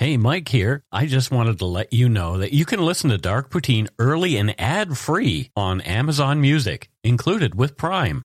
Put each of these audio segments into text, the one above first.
Hey, Mike here. I just wanted to let you know that you can listen to Dark Poutine early and ad-free on Amazon Music, included with Prime.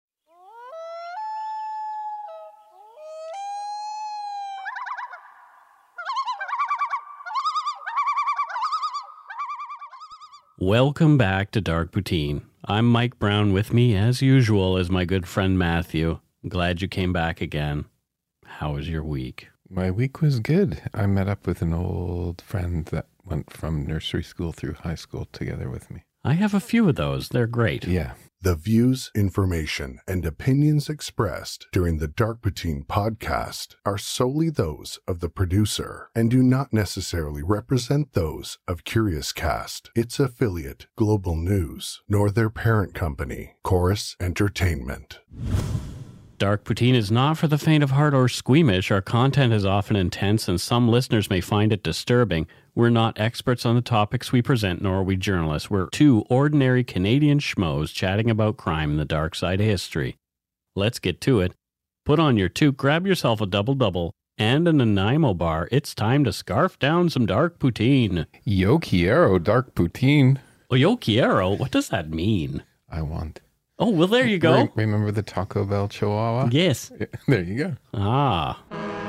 Welcome back to Dark Poutine. I'm Mike Brown. With me, as usual, is my good friend Matthew. I'm glad you came back again. How was your week? My week was good. I met up with an old friend that went from nursery school through high school together with me. I have a few of those. They're great. Yeah. The views, information, and opinions expressed during the Dark Poutine podcast are solely those of the producer and do not necessarily represent those of Curious Cast, its affiliate, Global News, nor their parent company, Chorus Entertainment. Dark Poutine is not for the faint of heart or squeamish. Our content is often intense and some listeners may find it disturbing. We're not experts on the topics we present, nor are we journalists. We're two ordinary Canadian schmoes chatting about crime and the dark side of history. Let's get to it. Put on your toque, grab yourself a double-double and a Nanaimo bar. It's time to scarf down some Dark Poutine. Yo quiero Dark Poutine. Oh, yo quiero? What does that mean? I want. Oh, well, there you go. Remember the Taco Bell Chihuahua? Yes. There you go. Ah.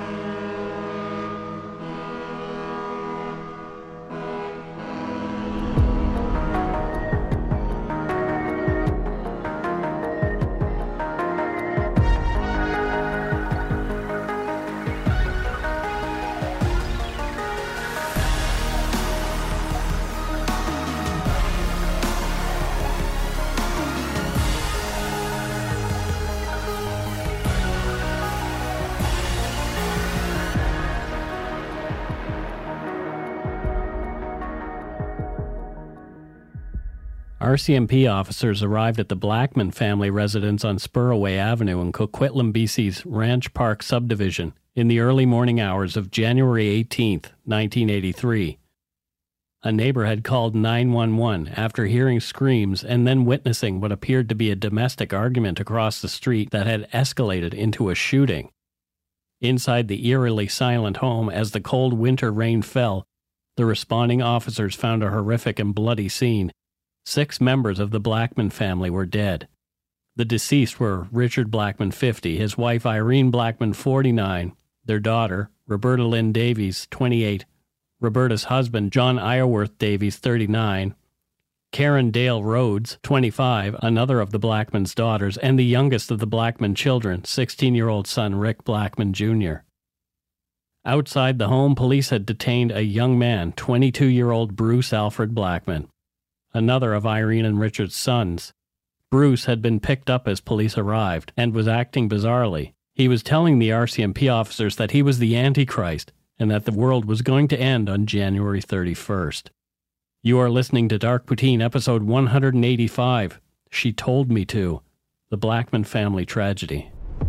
RCMP officers arrived at the Blackman family residence on Spurway Avenue in Coquitlam, BC's Ranch Park subdivision in the early morning hours of January 18th, 1983. A neighbor had called 911 after hearing screams and then witnessing what appeared to be a domestic argument across the street that had escalated into a shooting. Inside the eerily silent home, as the cold winter rain fell, the responding officers found a horrific and bloody scene. 6 members of the Blackman family were dead. The deceased were Richard Blackman, 50, his wife Irene Blackman, 49, their daughter, Roberta Lynn Davies, 28, Roberta's husband, John Ireworth Davies, 39, Karen Dale Rhodes, 25, another of the Blackman's daughters, and the youngest of the Blackman children, 16-year-old son Rick Blackman, Jr. Outside the home, police had detained a young man, 22-year-old Bruce Alfred Blackman, another of Irene and Richard's sons. Bruce had been picked up as police arrived and was acting bizarrely. He was telling the RCMP officers that he was the Antichrist and that the world was going to end on January 31st. You are listening to Dark Poutine, episode 185, She Told Me To, the Blackman family tragedy.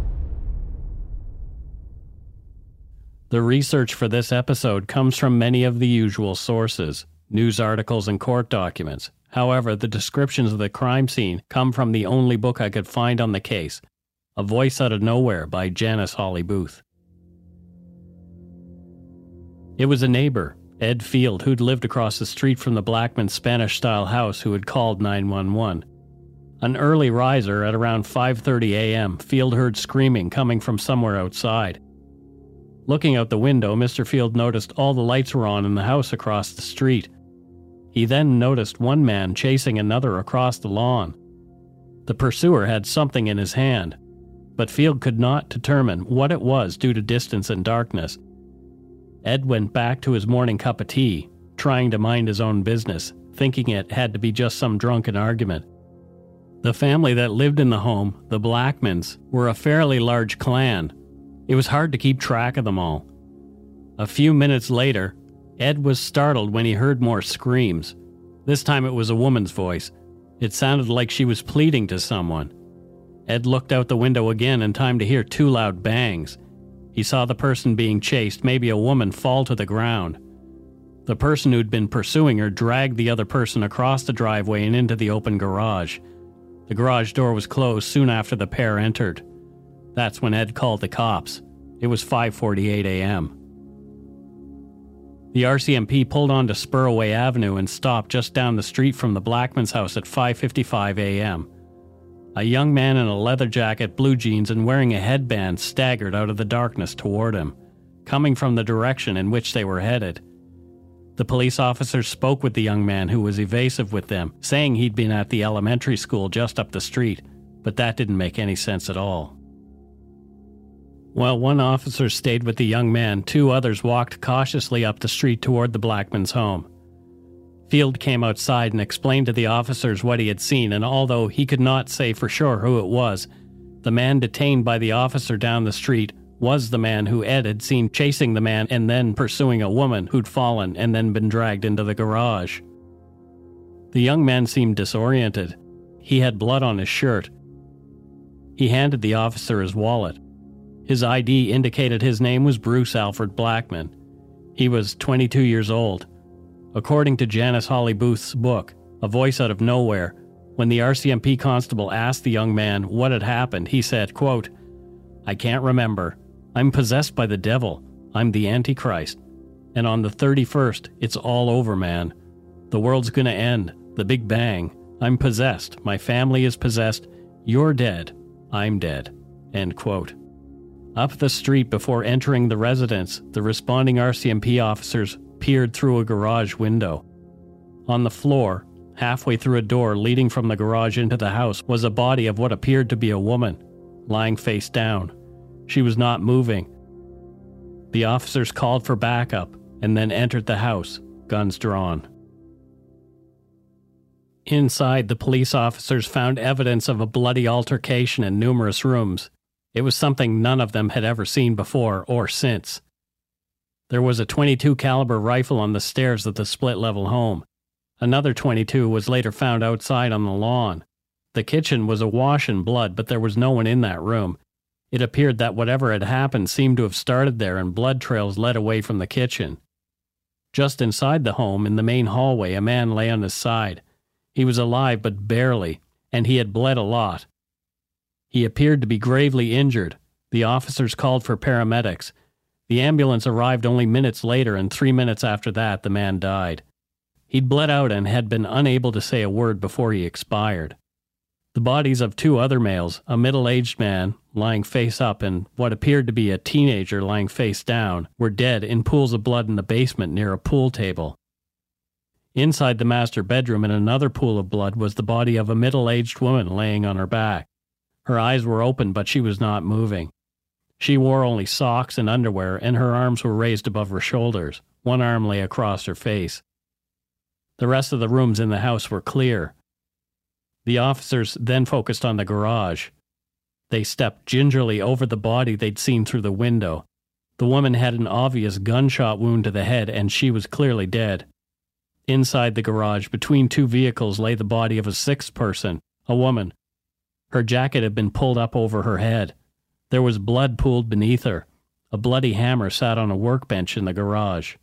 The research for this episode comes from many of the usual sources, news articles and court documents. However, the descriptions of the crime scene come from the only book I could find on the case, A Voice Out of Nowhere by Janice Holly Booth. It was a neighbor, Ed Field, who'd lived across the street from the Blackman Spanish-style house, who had called 911. An early riser at around 5:30 a.m., Field heard screaming coming from somewhere outside. Looking out the window, Mr. Field noticed all the lights were on in the house across the street. He then noticed one man chasing another across the lawn. The pursuer had something in his hand, but Field could not determine what it was due to distance and darkness. Ed went back to his morning cup of tea, trying to mind his own business, thinking it had to be just some drunken argument. The family that lived in the home, the Blackmans, were a fairly large clan. It was hard to keep track of them all. A few minutes later, Ed was startled when he heard more screams. This time it was a woman's voice. It sounded like she was pleading to someone. Ed looked out the window again in time to hear 2 loud bangs. He saw the person being chased, maybe a woman, fall to the ground. The person who'd been pursuing her dragged the other person across the driveway and into the open garage. The garage door was closed soon after the pair entered. That's when Ed called the cops. It was 5:48 a.m. The RCMP pulled onto Spurway Avenue and stopped just down the street from the Blackman's house at 5:55 a.m. A young man in a leather jacket, blue jeans, and wearing a headband staggered out of the darkness toward him, coming from the direction in which they were headed. The police officers spoke with the young man, who was evasive with them, saying he'd been at the elementary school just up the street, but that didn't make any sense at all. While one officer stayed with the young man, two others walked cautiously up the street toward the Blackmans' home. Field came outside and explained to the officers what he had seen, and although he could not say for sure who it was, the man detained by the officer down the street was the man who Ed had seen chasing the man and then pursuing a woman who'd fallen and then been dragged into the garage. The young man seemed disoriented. He had blood on his shirt. He handed the officer his wallet. His ID indicated his name was Bruce Alfred Blackman. He was 22 years old. According to Janice Holly Booth's book, A Voice Out of Nowhere, when the RCMP constable asked the young man what had happened, he said, quote, "I can't remember. I'm possessed by the devil. I'm the Antichrist. And on the 31st, it's all over, man. The world's gonna end. The Big Bang. I'm possessed. My family is possessed. You're dead. I'm dead." End quote. Up the street before entering the residence, the responding RCMP officers peered through a garage window. On the floor, halfway through a door leading from the garage into the house, was a body of what appeared to be a woman, lying face down. She was not moving. The officers called for backup and then entered the house, guns drawn. Inside, the police officers found evidence of a bloody altercation in numerous rooms. It was something none of them had ever seen before or since. There was a .22 caliber rifle on the stairs of the split-level home. Another .22 was later found outside on the lawn. The kitchen was awash in blood, but there was no one in that room. It appeared that whatever had happened seemed to have started there, and blood trails led away from the kitchen. Just inside the home, in the main hallway, a man lay on his side. He was alive, but barely, and he had bled a lot. He appeared to be gravely injured. The officers called for paramedics. The ambulance arrived only minutes later, and 3 minutes after that, the man died. He'd bled out and had been unable to say a word before he expired. The bodies of two other males, a middle-aged man lying face up and what appeared to be a teenager lying face down, were dead in pools of blood in the basement near a pool table. Inside the master bedroom, in another pool of blood, was the body of a middle-aged woman laying on her back. Her eyes were open, but she was not moving. She wore only socks and underwear, and her arms were raised above her shoulders. One arm lay across her face. The rest of the rooms in the house were clear. The officers then focused on the garage. They stepped gingerly over the body they'd seen through the window. The woman had an obvious gunshot wound to the head, and she was clearly dead. Inside the garage, between two vehicles, lay the body of a sixth person, a woman. Her jacket had been pulled up over her head. There was blood pooled beneath her. A bloody hammer sat on a workbench in the garage.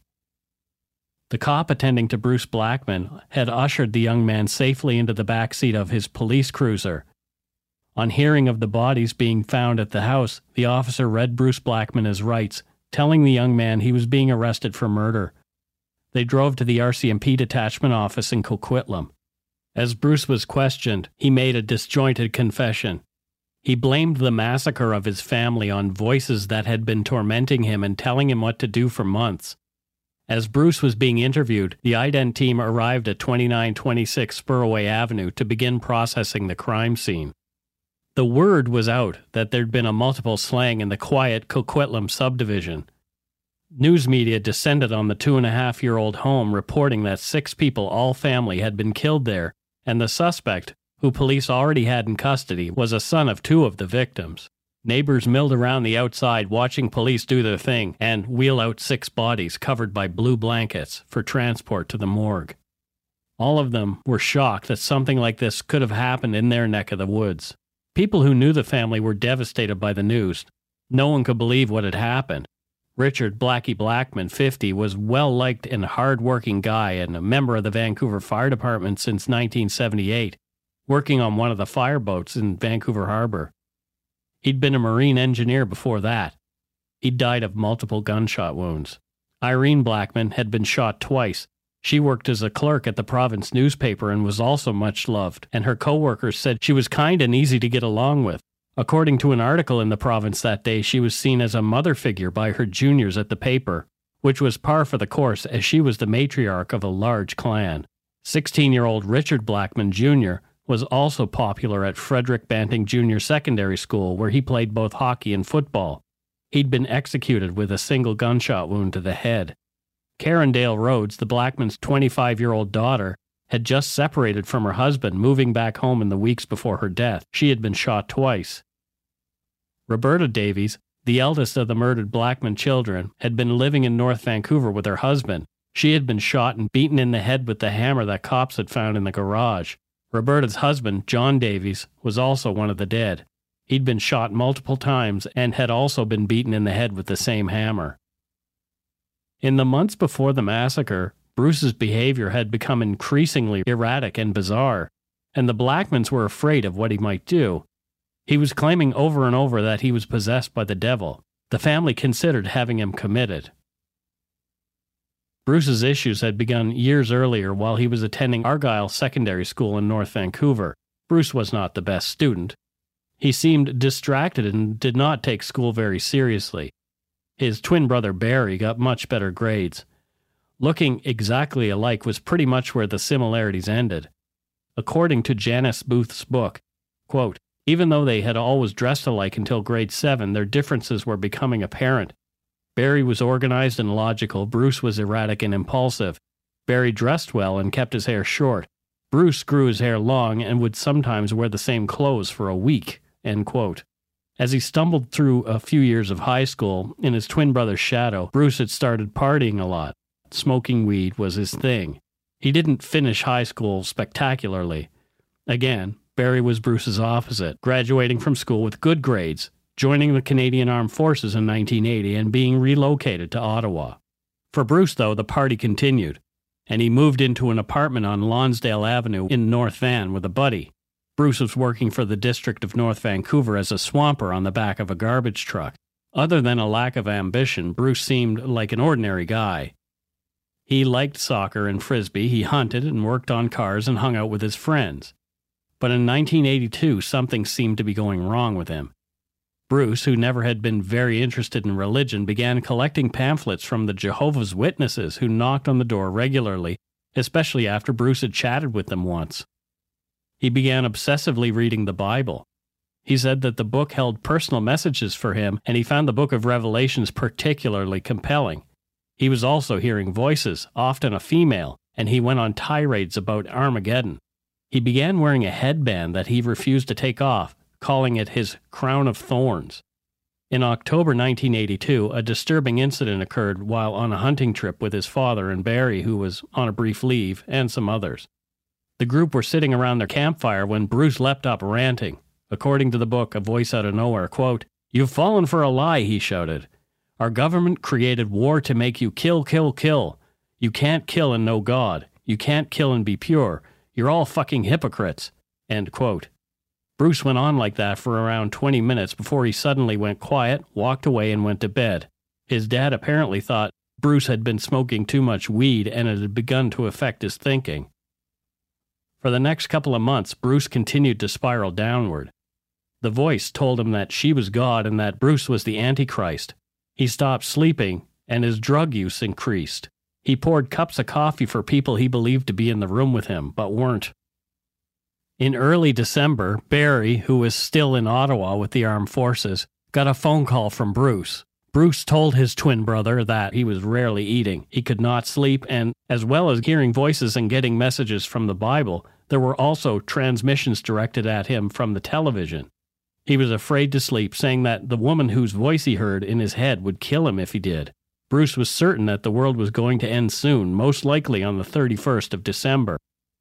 The cop attending to Bruce Blackman had ushered the young man safely into the back seat of his police cruiser. On hearing of the bodies being found at the house, the officer read Bruce Blackman his rights, telling the young man he was being arrested for murder. They drove to the RCMP detachment office in Coquitlam. As Bruce was questioned, he made a disjointed confession. He blamed the massacre of his family on voices that had been tormenting him and telling him what to do for months. As Bruce was being interviewed, the IDENT team arrived at 2926 Spurway Avenue to begin processing the crime scene. The word was out that there'd been a multiple slaying in the quiet Coquitlam subdivision. News media descended on the 2.5-year-old home, reporting that 6 people, all family, had been killed there, and the suspect, who police already had in custody, was a son of 2 of the victims. Neighbors milled around the outside watching police do their thing and wheel out 6 bodies covered by blue blankets for transport to the morgue. All of them were shocked that something like this could have happened in their neck of the woods. People who knew the family were devastated by the news. No one could believe what had happened. Richard Blackie Blackman, 50, was well-liked and hard-working guy and a member of the Vancouver Fire Department since 1978, working on one of the fireboats in Vancouver Harbor. He'd been a marine engineer before that. He'd died of multiple gunshot wounds. Irene Blackman had been shot twice. She worked as a clerk at the province newspaper and was also much loved, and her co-workers said she was kind and easy to get along with. According to an article in the province that day, she was seen as a mother figure by her juniors at the paper, which was par for the course as she was the matriarch of a large clan. 16-year-old Richard Blackman Jr. was also popular at Frederick Banting Junior Secondary School, where he played both hockey and football. He'd been executed with a single gunshot wound to the head. Karen Dale Rhodes, the Blackmans' 25-year-old daughter, had just separated from her husband, moving back home in the weeks before her death. She had been shot twice. Roberta Davies, the eldest of the murdered Blackman children, had been living in North Vancouver with her husband. She had been shot and beaten in the head with the hammer that cops had found in the garage. Roberta's husband, John Davies, was also one of the dead. He'd been shot multiple times and had also been beaten in the head with the same hammer. In the months before the massacre, Bruce's behavior had become increasingly erratic and bizarre, and the Blackmans were afraid of what he might do. He was claiming over and over that he was possessed by the devil. The family considered having him committed. Bruce's issues had begun years earlier while he was attending Argyle Secondary School in North Vancouver. Bruce was not the best student. He seemed distracted and did not take school very seriously. His twin brother Barry got much better grades. Looking exactly alike was pretty much where the similarities ended. According to Janice Booth's book, quote, even though they had always dressed alike until grade 7, their differences were becoming apparent. Barry was organized and logical. Bruce was erratic and impulsive. Barry dressed well and kept his hair short. Bruce grew his hair long and would sometimes wear the same clothes for a week, end quote. As he stumbled through a few years of high school, in his twin brother's shadow, Bruce had started partying a lot. Smoking weed was his thing. He didn't finish high school spectacularly. Again, Barry was Bruce's opposite, graduating from school with good grades, joining the Canadian Armed Forces in 1980 and being relocated to Ottawa. For Bruce, though, the party continued, and he moved into an apartment on Lonsdale Avenue in North Van with a buddy. Bruce was working for the District of North Vancouver as a swamper on the back of a garbage truck. Other than a lack of ambition, Bruce seemed like an ordinary guy. He liked soccer and frisbee, he hunted and worked on cars and hung out with his friends. But in 1982, something seemed to be going wrong with him. Bruce, who never had been very interested in religion, began collecting pamphlets from the Jehovah's Witnesses who knocked on the door regularly, especially after Bruce had chatted with them once. He began obsessively reading the Bible. He said that the book held personal messages for him, and he found the book of Revelations particularly compelling. He was also hearing voices, often a female, and he went on tirades about Armageddon. He began wearing a headband that he refused to take off, calling it his crown of thorns. In October 1982, a disturbing incident occurred while on a hunting trip with his father and Barry, who was on a brief leave, and some others. The group were sitting around their campfire when Bruce leapt up ranting. According to the book, A Voice Out of Nowhere, quote, "You've fallen for a lie," he shouted. "Our government created war to make you kill, kill, kill. You can't kill and know God. You can't kill and be pure. You're all fucking hypocrites." End quote. Bruce went on like that for around 20 minutes before he suddenly went quiet, walked away, and went to bed. His dad apparently thought Bruce had been smoking too much weed and it had begun to affect his thinking. For the next couple of months, Bruce continued to spiral downward. The voice told him that she was God and that Bruce was the Antichrist. He stopped sleeping, and his drug use increased. He poured cups of coffee for people he believed to be in the room with him, but weren't. In early December, Barry, who was still in Ottawa with the armed forces, got a phone call from Bruce. Bruce told his twin brother that he was rarely eating, he could not sleep, and as well as hearing voices and getting messages from the Bible, there were also transmissions directed at him from the television. He was afraid to sleep, saying that the woman whose voice he heard in his head would kill him if he did. Bruce was certain that the world was going to end soon, most likely on the 31st of December.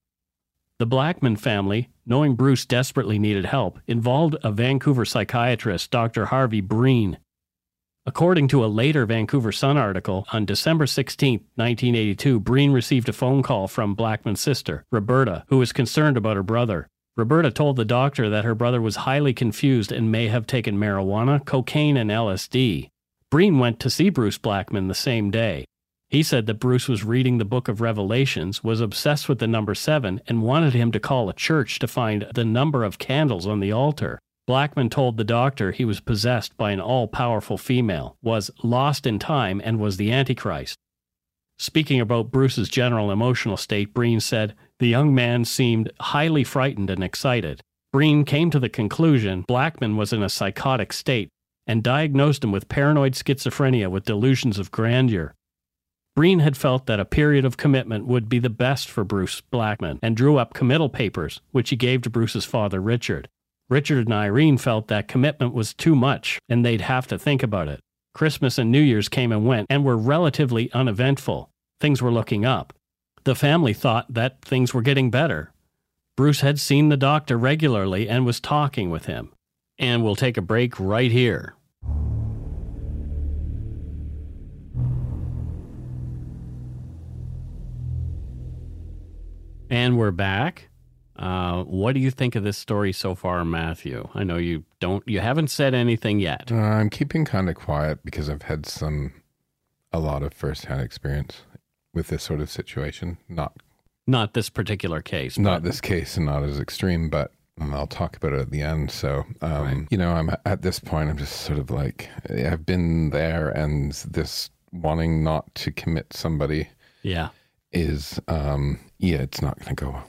The Blackman family, knowing Bruce desperately needed help, involved a Vancouver psychiatrist, Dr. Harvey Breen. According to a later Vancouver Sun article, on December 16, 1982, Breen received a phone call from Blackman's sister, Roberta, who was concerned about her brother. Roberta told the doctor that her brother was highly confused and may have taken marijuana, cocaine, and LSD. Breen went to see Bruce Blackman the same day. He said that Bruce was reading the book of Revelations, was obsessed with the number 7, and wanted him to call a church to find the number of candles on the altar. Blackman told the doctor he was possessed by an all-powerful female, was lost in time, and was the Antichrist. Speaking about Bruce's general emotional state, Breen said, "The young man seemed highly frightened and excited." Breen came to the conclusion Blackman was in a psychotic state and diagnosed him with paranoid schizophrenia with delusions of grandeur. Breen had felt that a period of commitment would be the best for Bruce Blackman and drew up committal papers, which he gave to Bruce's father, Richard. Richard and Irene felt that commitment was too much and they'd have to think about it. Christmas and New Year's came and went and were relatively uneventful. Things were looking up. The family thought that things were getting better. Bruce had seen the doctor regularly and was talking with him. And we'll take a break right here. And we're back. What do you think of this story so far, Matthew? I know you haven't said anything yet. I'm keeping kind of quiet because I've had a lot of first-hand experience with this sort of situation. Not this particular case. Not this case and not as extreme, but I'll talk about it at the end. So, right. I'm at this point, I'm just sort of like, I've been there, and this wanting not to commit somebody is, it's not going to go well.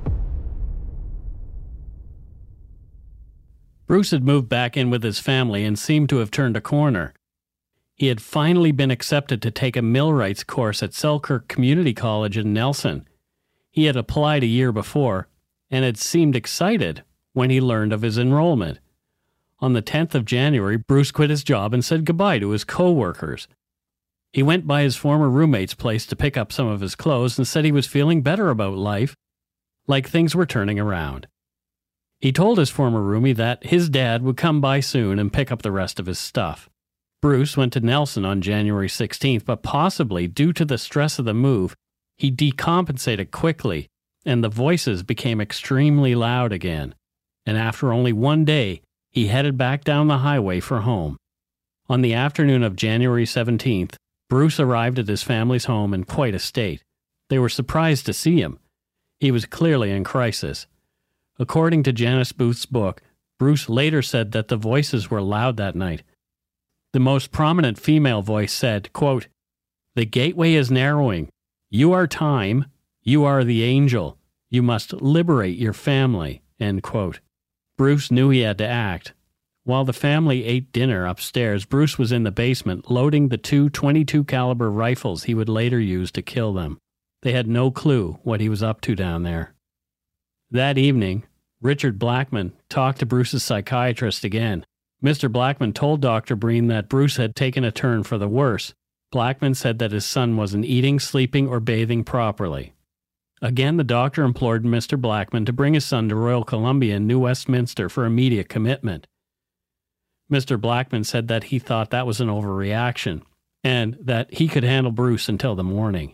Bruce had moved back in with his family and seemed to have turned a corner. He had finally been accepted to take a millwrights course at Selkirk Community College in Nelson. He had applied a year before and had seemed excited when he learned of his enrollment. On the 10th of January, Bruce quit his job and said goodbye to his co-workers. He went by his former roommate's place to pick up some of his clothes and said he was feeling better about life, like things were turning around. He told his former roomie that his dad would come by soon and pick up the rest of his stuff. Bruce went to Nelson on January 16th, but possibly due to the stress of the move, he decompensated quickly, and the voices became extremely loud again. And after only one day, he headed back down the highway for home. On the afternoon of January 17th, Bruce arrived at his family's home in quite a state. They were surprised to see him. He was clearly in crisis. According to Janice Booth's book, Bruce later said that the voices were loud that night. The most prominent female voice said, quote, "The gateway is narrowing. You are time. You are the angel. You must liberate your family." End quote. Bruce knew he had to act. While the family ate dinner upstairs, Bruce was in the basement loading the two .22 caliber rifles he would later use to kill them. They had no clue what he was up to down there. That evening, Richard Blackman talked to Bruce's psychiatrist again. Mr. Blackman told Dr. Breen that Bruce had taken a turn for the worse. Blackman said that his son wasn't eating, sleeping, or bathing properly. Again, the doctor implored Mr. Blackman to bring his son to Royal Columbia in New Westminster for immediate commitment. Mr. Blackman said that he thought that was an overreaction, and that he could handle Bruce until the morning.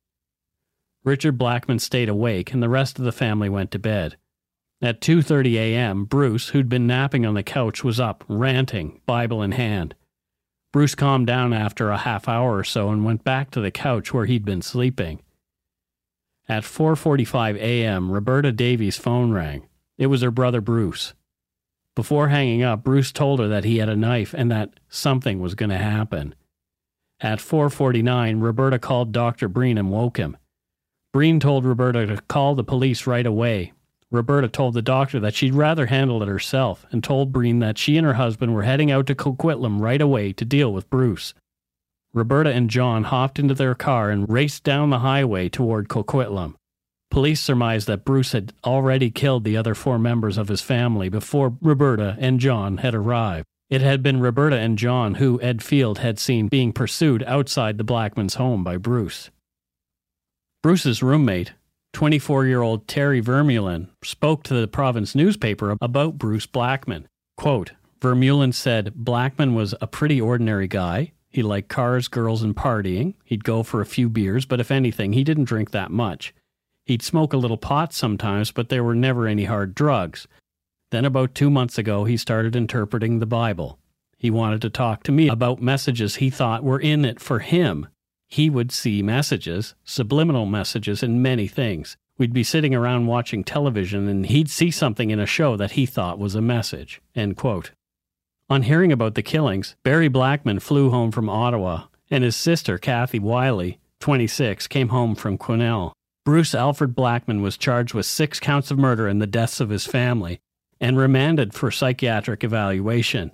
Richard Blackman stayed awake, and the rest of the family went to bed. At 2:30 a.m., Bruce, who'd been napping on the couch, was up, ranting, Bible in hand. Bruce calmed down after a half hour or so and went back to the couch where he'd been sleeping. At 4:45 a.m., Roberta Davies' phone rang. It was her brother Bruce. Before hanging up, Bruce told her that he had a knife and that something was going to happen. At 4:49, Roberta called Dr. Breen and woke him. Breen told Roberta to call the police right away. Roberta told the doctor that she'd rather handle it herself and told Breen that she and her husband were heading out to Coquitlam right away to deal with Bruce. Roberta and John hopped into their car and raced down the highway toward Coquitlam. Police surmised that Bruce had already killed the other 4 members of his family before Roberta and John had arrived. It had been Roberta and John who Ed Field had seen being pursued outside the Blackmans' home by Bruce. Bruce's roommate, 24-year-old Terry Vermeulen, spoke to the province newspaper about Bruce Blackman. Quote, Vermeulen said Blackman was a pretty ordinary guy. He liked cars, girls, and partying. He'd go for a few beers, but if anything, he didn't drink that much. He'd smoke a little pot sometimes, but there were never any hard drugs. Then about 2 months ago, he started interpreting the Bible. He wanted to talk to me about messages he thought were in it for him. he would see messages, subliminal messages in many things. We'd be sitting around watching television and he'd see something in a show that he thought was a message." End quote. On hearing about the killings, Barry Blackman flew home from Ottawa, and his sister, Kathy Wiley, 26, came home from Quesnel. Bruce Alfred Blackman was charged with 6 counts of murder in the deaths of his family and remanded for psychiatric evaluation.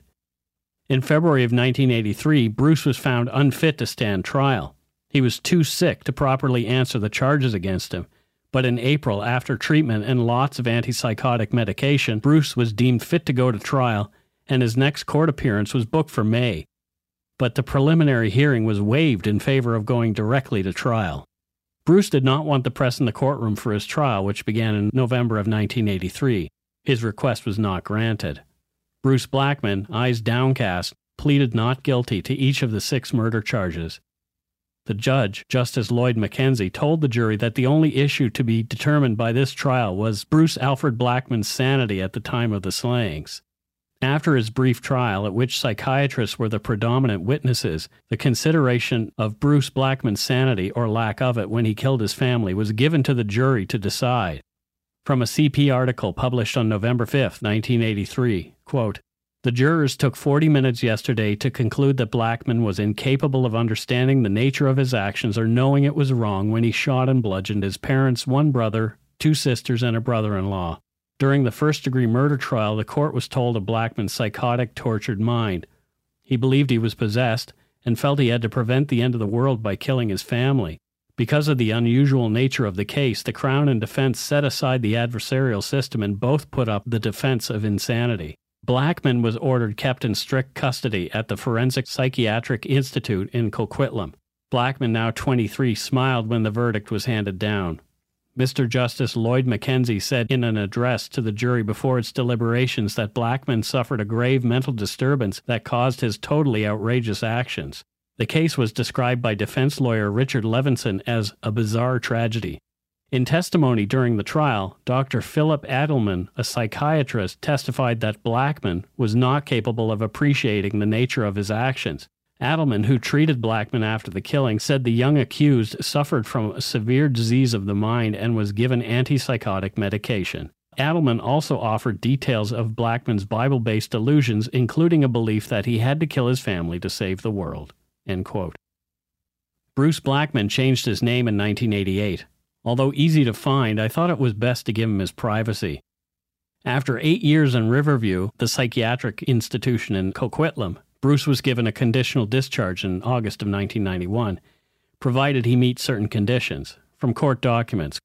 In February of 1983, Bruce was found unfit to stand trial. He was too sick to properly answer the charges against him. But in April, after treatment and lots of antipsychotic medication, Bruce was deemed fit to go to trial, and his next court appearance was booked for May. But the preliminary hearing was waived in favor of going directly to trial. Bruce did not want the press in the courtroom for his trial, which began in November of 1983. His request was not granted. Bruce Blackman, eyes downcast, pleaded not guilty to each of the 6 murder charges. The judge, Justice Lloyd Mackenzie, told the jury that the only issue to be determined by this trial was Bruce Alfred Blackman's sanity at the time of the slayings. After his brief trial, at which psychiatrists were the predominant witnesses, the consideration of Bruce Blackman's sanity or lack of it when he killed his family was given to the jury to decide. From a CP article published on November 5, 1983, quote, "The jurors took 40 minutes yesterday to conclude that Blackman was incapable of understanding the nature of his actions or knowing it was wrong when he shot and bludgeoned his parents, 1 brother, 2 sisters, and a brother-in-law. During the first-degree murder trial, the court was told of Blackman's psychotic, tortured mind. He believed he was possessed and felt he had to prevent the end of the world by killing his family. Because of the unusual nature of the case, the Crown and defense set aside the adversarial system and both put up the defense of insanity. Blackman was ordered kept in strict custody at the Forensic Psychiatric Institute in Coquitlam. Blackman, now 23, smiled when the verdict was handed down. Mr. Justice Lloyd Mackenzie said in an address to the jury before its deliberations that Blackman suffered a grave mental disturbance that caused his totally outrageous actions. The case was described by defense lawyer Richard Levinson as a bizarre tragedy. In testimony during the trial, Dr. Philip Adelman, a psychiatrist, testified that Blackman was not capable of appreciating the nature of his actions. Adelman, who treated Blackman after the killing, said the young accused suffered from a severe disease of the mind and was given antipsychotic medication. Adelman also offered details of Blackman's Bible-based delusions, including a belief that he had to kill his family to save the world." End quote. Bruce Blackman changed his name in 1988. Although easy to find, I thought it was best to give him his privacy. After 8 years in Riverview, the psychiatric institution in Coquitlam, Bruce was given a conditional discharge in August of 1991, provided he meets certain conditions. From court documents,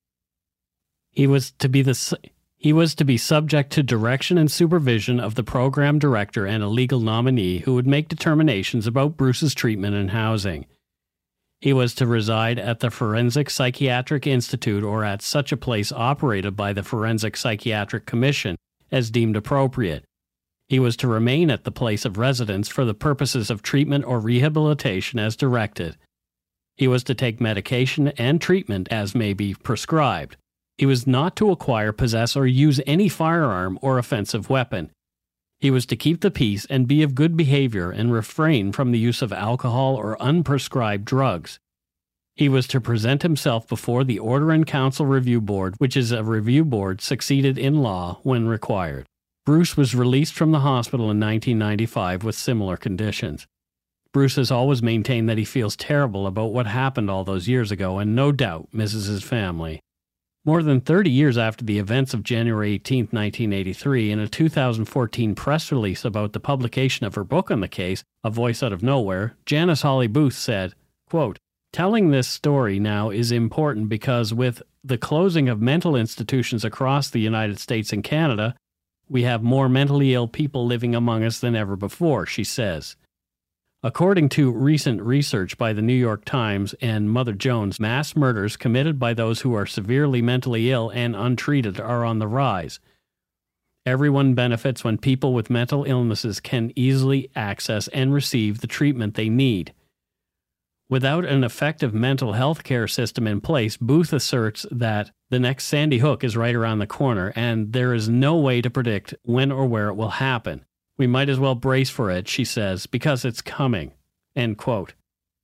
he was to be subject to direction and supervision of the program director and a legal nominee who would make determinations about Bruce's treatment and housing. He was to reside at the Forensic Psychiatric Institute or at such a place operated by the Forensic Psychiatric Commission as deemed appropriate. He was to remain at the place of residence for the purposes of treatment or rehabilitation as directed. He was to take medication and treatment as may be prescribed. He was not to acquire, possess, or use any firearm or offensive weapon. He was to keep the peace and be of good behavior and refrain from the use of alcohol or unprescribed drugs. He was to present himself before the Order and Council Review Board, which is a review board succeeded in law when required. Bruce was released from the hospital in 1995 with similar conditions. Bruce has always maintained that he feels terrible about what happened all those years ago and no doubt misses his family. More than 30 years after the events of January 18, 1983, in a 2014 press release about the publication of her book on the case, A Voice Out of Nowhere, Janice Hawley Booth said, quote, "Telling this story now is important because with the closing of mental institutions across the United States and Canada, we have more mentally ill people living among us than ever before," she says. According to recent research by the New York Times and Mother Jones, mass murders committed by those who are severely mentally ill and untreated are on the rise. Everyone benefits when people with mental illnesses can easily access and receive the treatment they need. Without an effective mental health care system in place, Booth asserts that the next Sandy Hook is right around the corner and there is no way to predict when or where it will happen. We might as well brace for it, she says, because it's coming. End quote.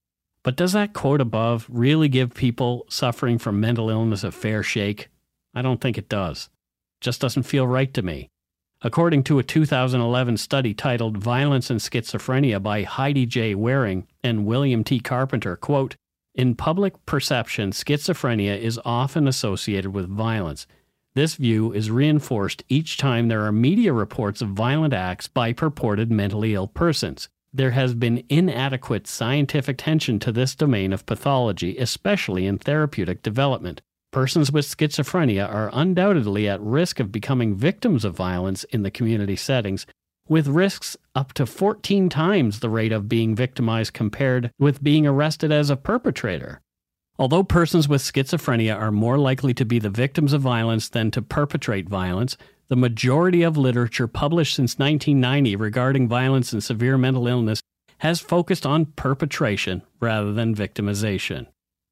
But does that quote above really give people suffering from mental illness a fair shake? I don't think it does. Just doesn't feel right to me. According to a 2011 study titled Violence and Schizophrenia by Heidi J. Waring and William T. Carpenter, quote, in public perception, schizophrenia is often associated with violence. This view is reinforced each time there are media reports of violent acts by purported mentally ill persons. There has been inadequate scientific attention to this domain of pathology, especially in therapeutic development. Persons with schizophrenia are undoubtedly at risk of becoming victims of violence in the community settings, with risks up to 14 times the rate of being victimized compared with being arrested as a perpetrator. Although persons with schizophrenia are more likely to be the victims of violence than to perpetrate violence, the majority of literature published since 1990 regarding violence and severe mental illness has focused on perpetration rather than victimization.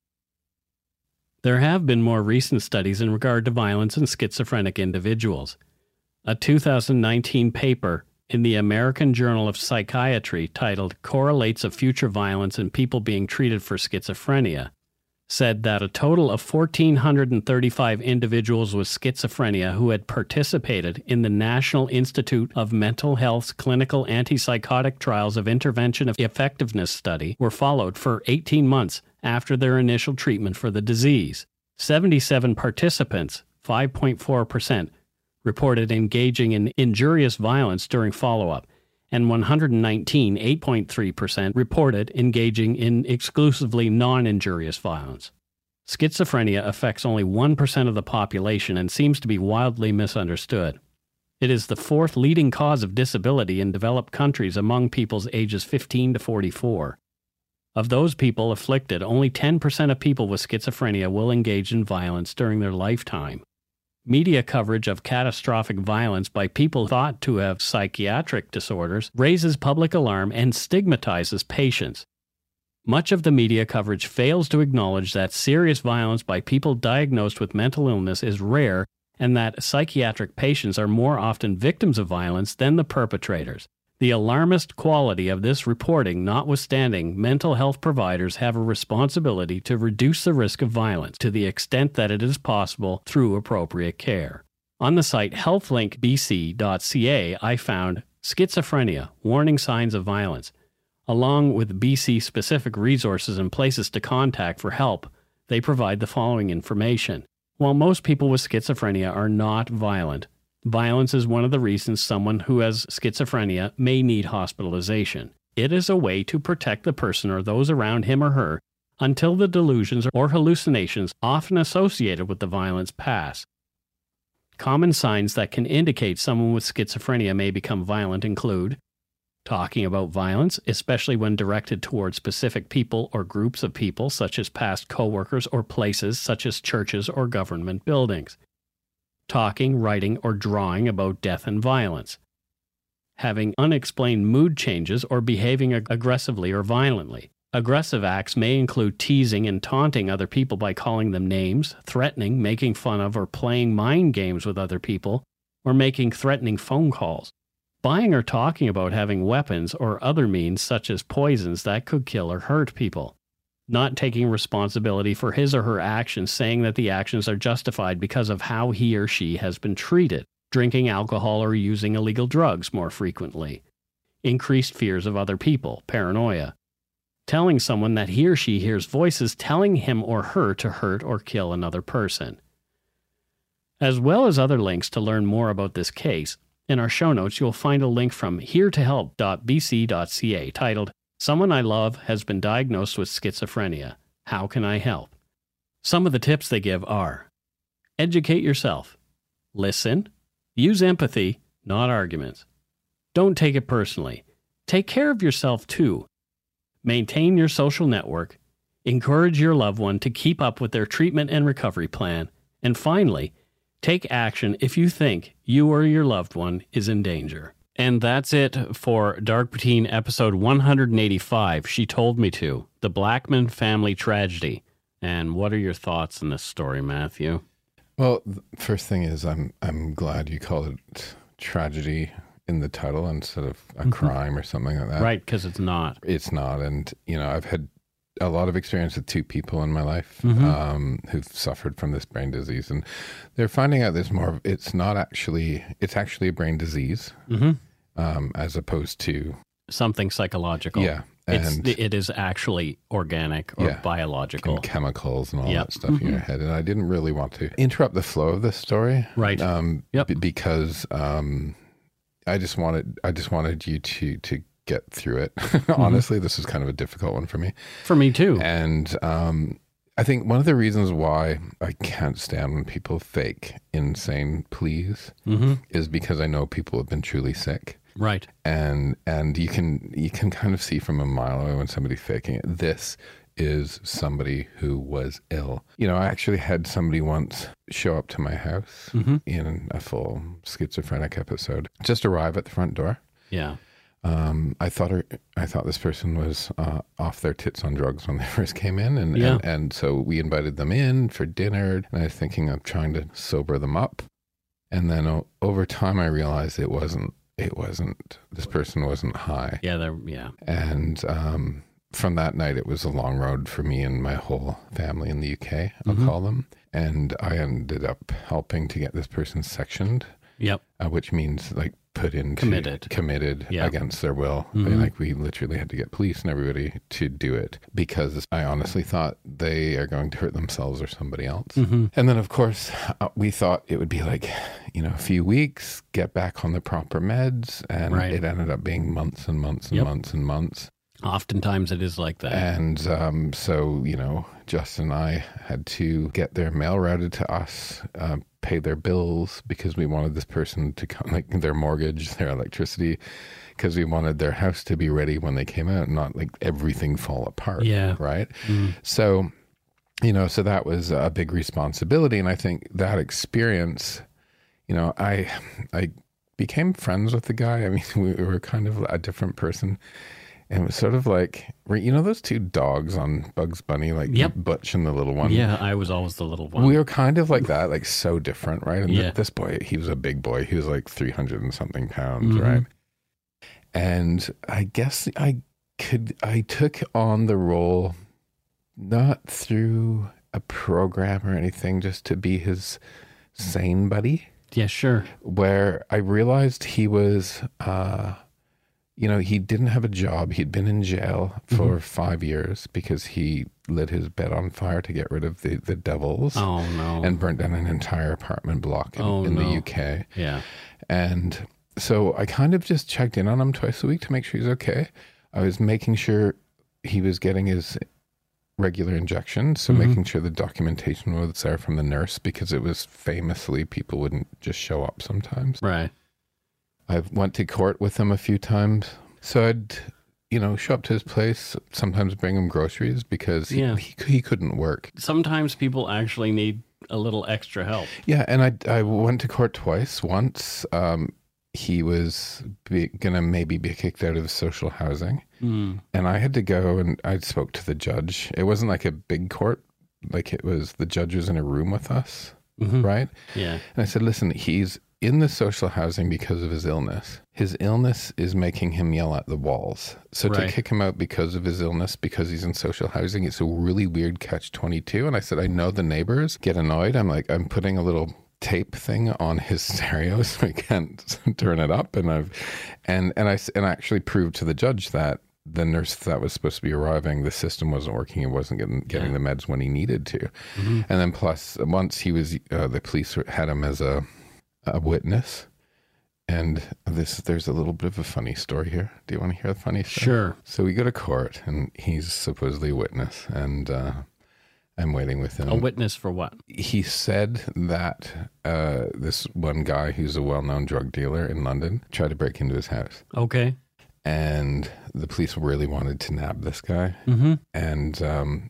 There have been more recent studies in regard to violence in schizophrenic individuals. A 2019 paper in the American Journal of Psychiatry titled Correlates of Future Violence in People Being Treated for Schizophrenia said that a total of 1,435 individuals with schizophrenia who had participated in the National Institute of Mental Health's clinical antipsychotic trials of intervention effectiveness study were followed for 18 months after their initial treatment for the disease. 77 participants, 5.4%, reported engaging in injurious violence during follow-up, and 119, 8.3%, reported engaging in exclusively non-injurious violence. Schizophrenia affects only 1% of the population and seems to be wildly misunderstood. It is the fourth leading cause of disability in developed countries among peoples ages 15 to 44. Of those people afflicted, only 10% of people with schizophrenia will engage in violence during their lifetime. Media coverage of catastrophic violence by people thought to have psychiatric disorders raises public alarm and stigmatizes patients. Much of the media coverage fails to acknowledge that serious violence by people diagnosed with mental illness is rare and that psychiatric patients are more often victims of violence than the perpetrators. The alarmist quality of this reporting notwithstanding, mental health providers have a responsibility to reduce the risk of violence to the extent that it is possible through appropriate care. On the site healthlinkbc.ca, I found Schizophrenia, Warning Signs of Violence. Along with BC-specific resources and places to contact for help, they provide the following information. While most people with schizophrenia are not violent, violence is one of the reasons someone who has schizophrenia may need hospitalization. It is a way to protect the person or those around him or her until the delusions or hallucinations often associated with the violence pass. Common signs that can indicate someone with schizophrenia may become violent include talking about violence, especially when directed toward specific people or groups of people, such as past coworkers or places such as churches or government buildings. Talking, writing, or drawing about death and violence. Having unexplained mood changes or behaving aggressively or violently. Aggressive acts may include teasing and taunting other people by calling them names, threatening, making fun of, or playing mind games with other people, or making threatening phone calls. Buying or talking about having weapons or other means such as poisons that could kill or hurt people. Not taking responsibility for his or her actions, saying that the actions are justified because of how he or she has been treated. Drinking alcohol or using illegal drugs more frequently. Increased fears of other people, paranoia. Telling someone that he or she hears voices telling him or her to hurt or kill another person. As well as other links to learn more about this case, in our show notes you'll find a link from heretohelp.bc.ca titled, Someone I Love Has Been Diagnosed with Schizophrenia. How Can I Help? Some of the tips they give are: educate yourself. Listen. Use empathy, not arguments. Don't take it personally. Take care of yourself too. Maintain your social network. Encourage your loved one to keep up with their treatment and recovery plan. And finally, take action if you think you or your loved one is in danger. And that's it for Dark Poutine episode 185, She Told Me To, the Blackman Family Tragedy. And what are your thoughts on this story, Matthew? Well, the first thing is I'm glad you called it tragedy in the title instead of a crime or something like that. Right, because it's not. It's not. And, you know, I've had a lot of experience with two people in my life who've suffered from this brain disease, and they're finding out there's more. It's actually a brain disease, as opposed to something psychological. Yeah, and it is actually organic or biological, and chemicals and all that stuff in your head. And I didn't really want to interrupt the flow of this story, right? Because I just wanted you to get through it. Honestly, this is kind of a difficult one for me. For me too. And I think one of the reasons why I can't stand when people fake insane pleas is because I know people have been truly sick. Right. And you can kind of see from a mile away when somebody's faking it. This is somebody who was ill. You know, I actually had somebody once show up to my house in a full schizophrenic episode, just arrive at the front door. Yeah. I thought this person was off their tits on drugs when they first came in, and so we invited them in for dinner, and I was thinking of trying to sober them up, and then over time I realized it wasn't. This person wasn't high. Yeah. And from that night, it was a long road for me and my whole family in the UK. I'll call them, and I ended up helping to get this person sectioned. Yep. Which means like put into committed against their will. Like we literally had to get police and everybody to do it because I honestly thought they are going to hurt themselves or somebody else. And then of course we thought it would be like, a few weeks, get back on the proper meds, and it ended up being months and months and months and months. Oftentimes it is like that. And so, Justin and I had to get their mail routed to us, pay their bills because we wanted this person to come, like their mortgage, their electricity, because we wanted their house to be ready when they came out, not like everything fall apart. Yeah. Right. So, so that was a big responsibility. And I think that experience, I became friends with the guy. I mean, we were kind of a different person. And it was sort of like, those two dogs on Bugs Bunny, like Butch and the little one? Yeah, I was always the little one. We were kind of like that, like so different, right? And this boy, he was a big boy. He was like 300 and something pounds, right? And I guess I took on the role, not through a program or anything, just to be his sane buddy. Yeah, sure. Where I realized he was... he didn't have a job. He'd been in jail for 5 years because he lit his bed on fire to get rid of the devils. Oh, no. And burnt down an entire apartment block in the UK. Yeah. And so I kind of just checked in on him twice a week to make sure he's okay. I was making sure he was getting his regular injections, so making sure the documentation was there from the nurse, because it was famously people wouldn't just show up sometimes. Right. I went to court with him a few times. So I'd, show up to his place, sometimes bring him groceries because he couldn't work. Sometimes people actually need a little extra help. Yeah, and I went to court twice. Once he was going to maybe be kicked out of social housing. And I had to go and I spoke to the judge. It wasn't like a big court. Like it was, the judge was in a room with us, right? Yeah. And I said, listen, he's in the social housing because of his illness. His illness is making him yell at the walls. So to kick him out because of his illness, because he's in social housing, it's a really weird catch-22. And I said, I know the neighbors get annoyed. I'm putting a little tape thing on his stereo so he can't turn it up. And I actually proved to the judge that the nurse that was supposed to be arriving, the system wasn't working and wasn't getting the meds when he needed to. And then plus, once he was, the police had him as a witness, and there's a little bit of a funny story here. Do you want to hear the funny story? Sure. So we go to court, and he's supposedly a witness, and I'm waiting with him. A witness for what? He said that this one guy who's a well-known drug dealer in London tried to break into his house. Okay. And the police really wanted to nab this guy. And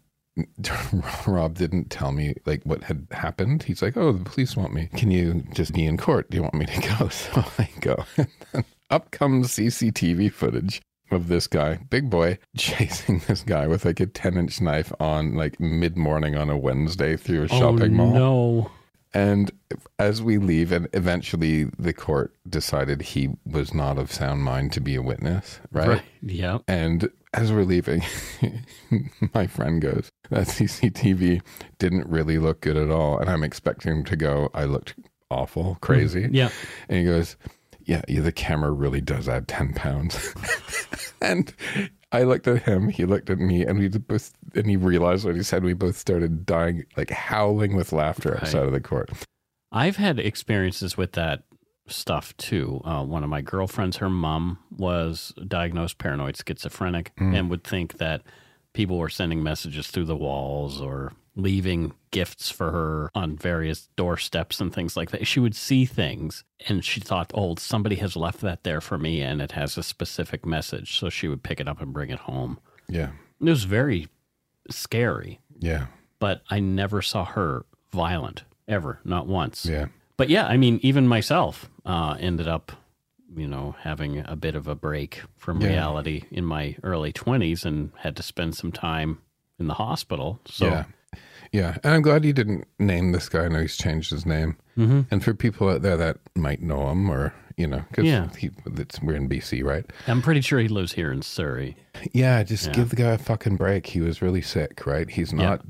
Rob didn't tell me like what had happened. He's like, oh, the police want me. Can you just be in court? Do you want me to go? So I go. And then up comes CCTV footage of this guy, big boy, chasing this guy with like a 10-inch knife on like mid-morning on a Wednesday through a shopping mall. No. And as we leave, and eventually the court decided he was not of sound mind to be a witness, right? Yeah. And as we're leaving, my friend goes, that CCTV didn't really look good at all. And I'm expecting him to go, I looked awful, crazy. Yeah. And he goes, yeah, the camera really does add 10 pounds. And I looked at him, he looked at me, and he realized what he said. We both started dying, like howling with laughter outside of the court. I've had experiences with that stuff too. One of my girlfriends, her mom was diagnosed paranoid schizophrenic and would think that people were sending messages through the walls or leaving gifts for her on various doorsteps and things like that. She would see things and she thought, oh, somebody has left that there for me and it has a specific message. So she would pick it up and bring it home. Yeah. It was very scary. Yeah. But I never saw her violent, ever, not once. Yeah. But yeah, I mean, even myself ended up, having a bit of a break from reality in my early 20s and had to spend some time in the hospital. So Yeah. And I'm glad you didn't name this guy. I know he's changed his name. Mm-hmm. And for people out there that might know him or, because we're in BC, right? I'm pretty sure he lives here in Surrey. Yeah, give the guy a fucking break. He was really sick, right? He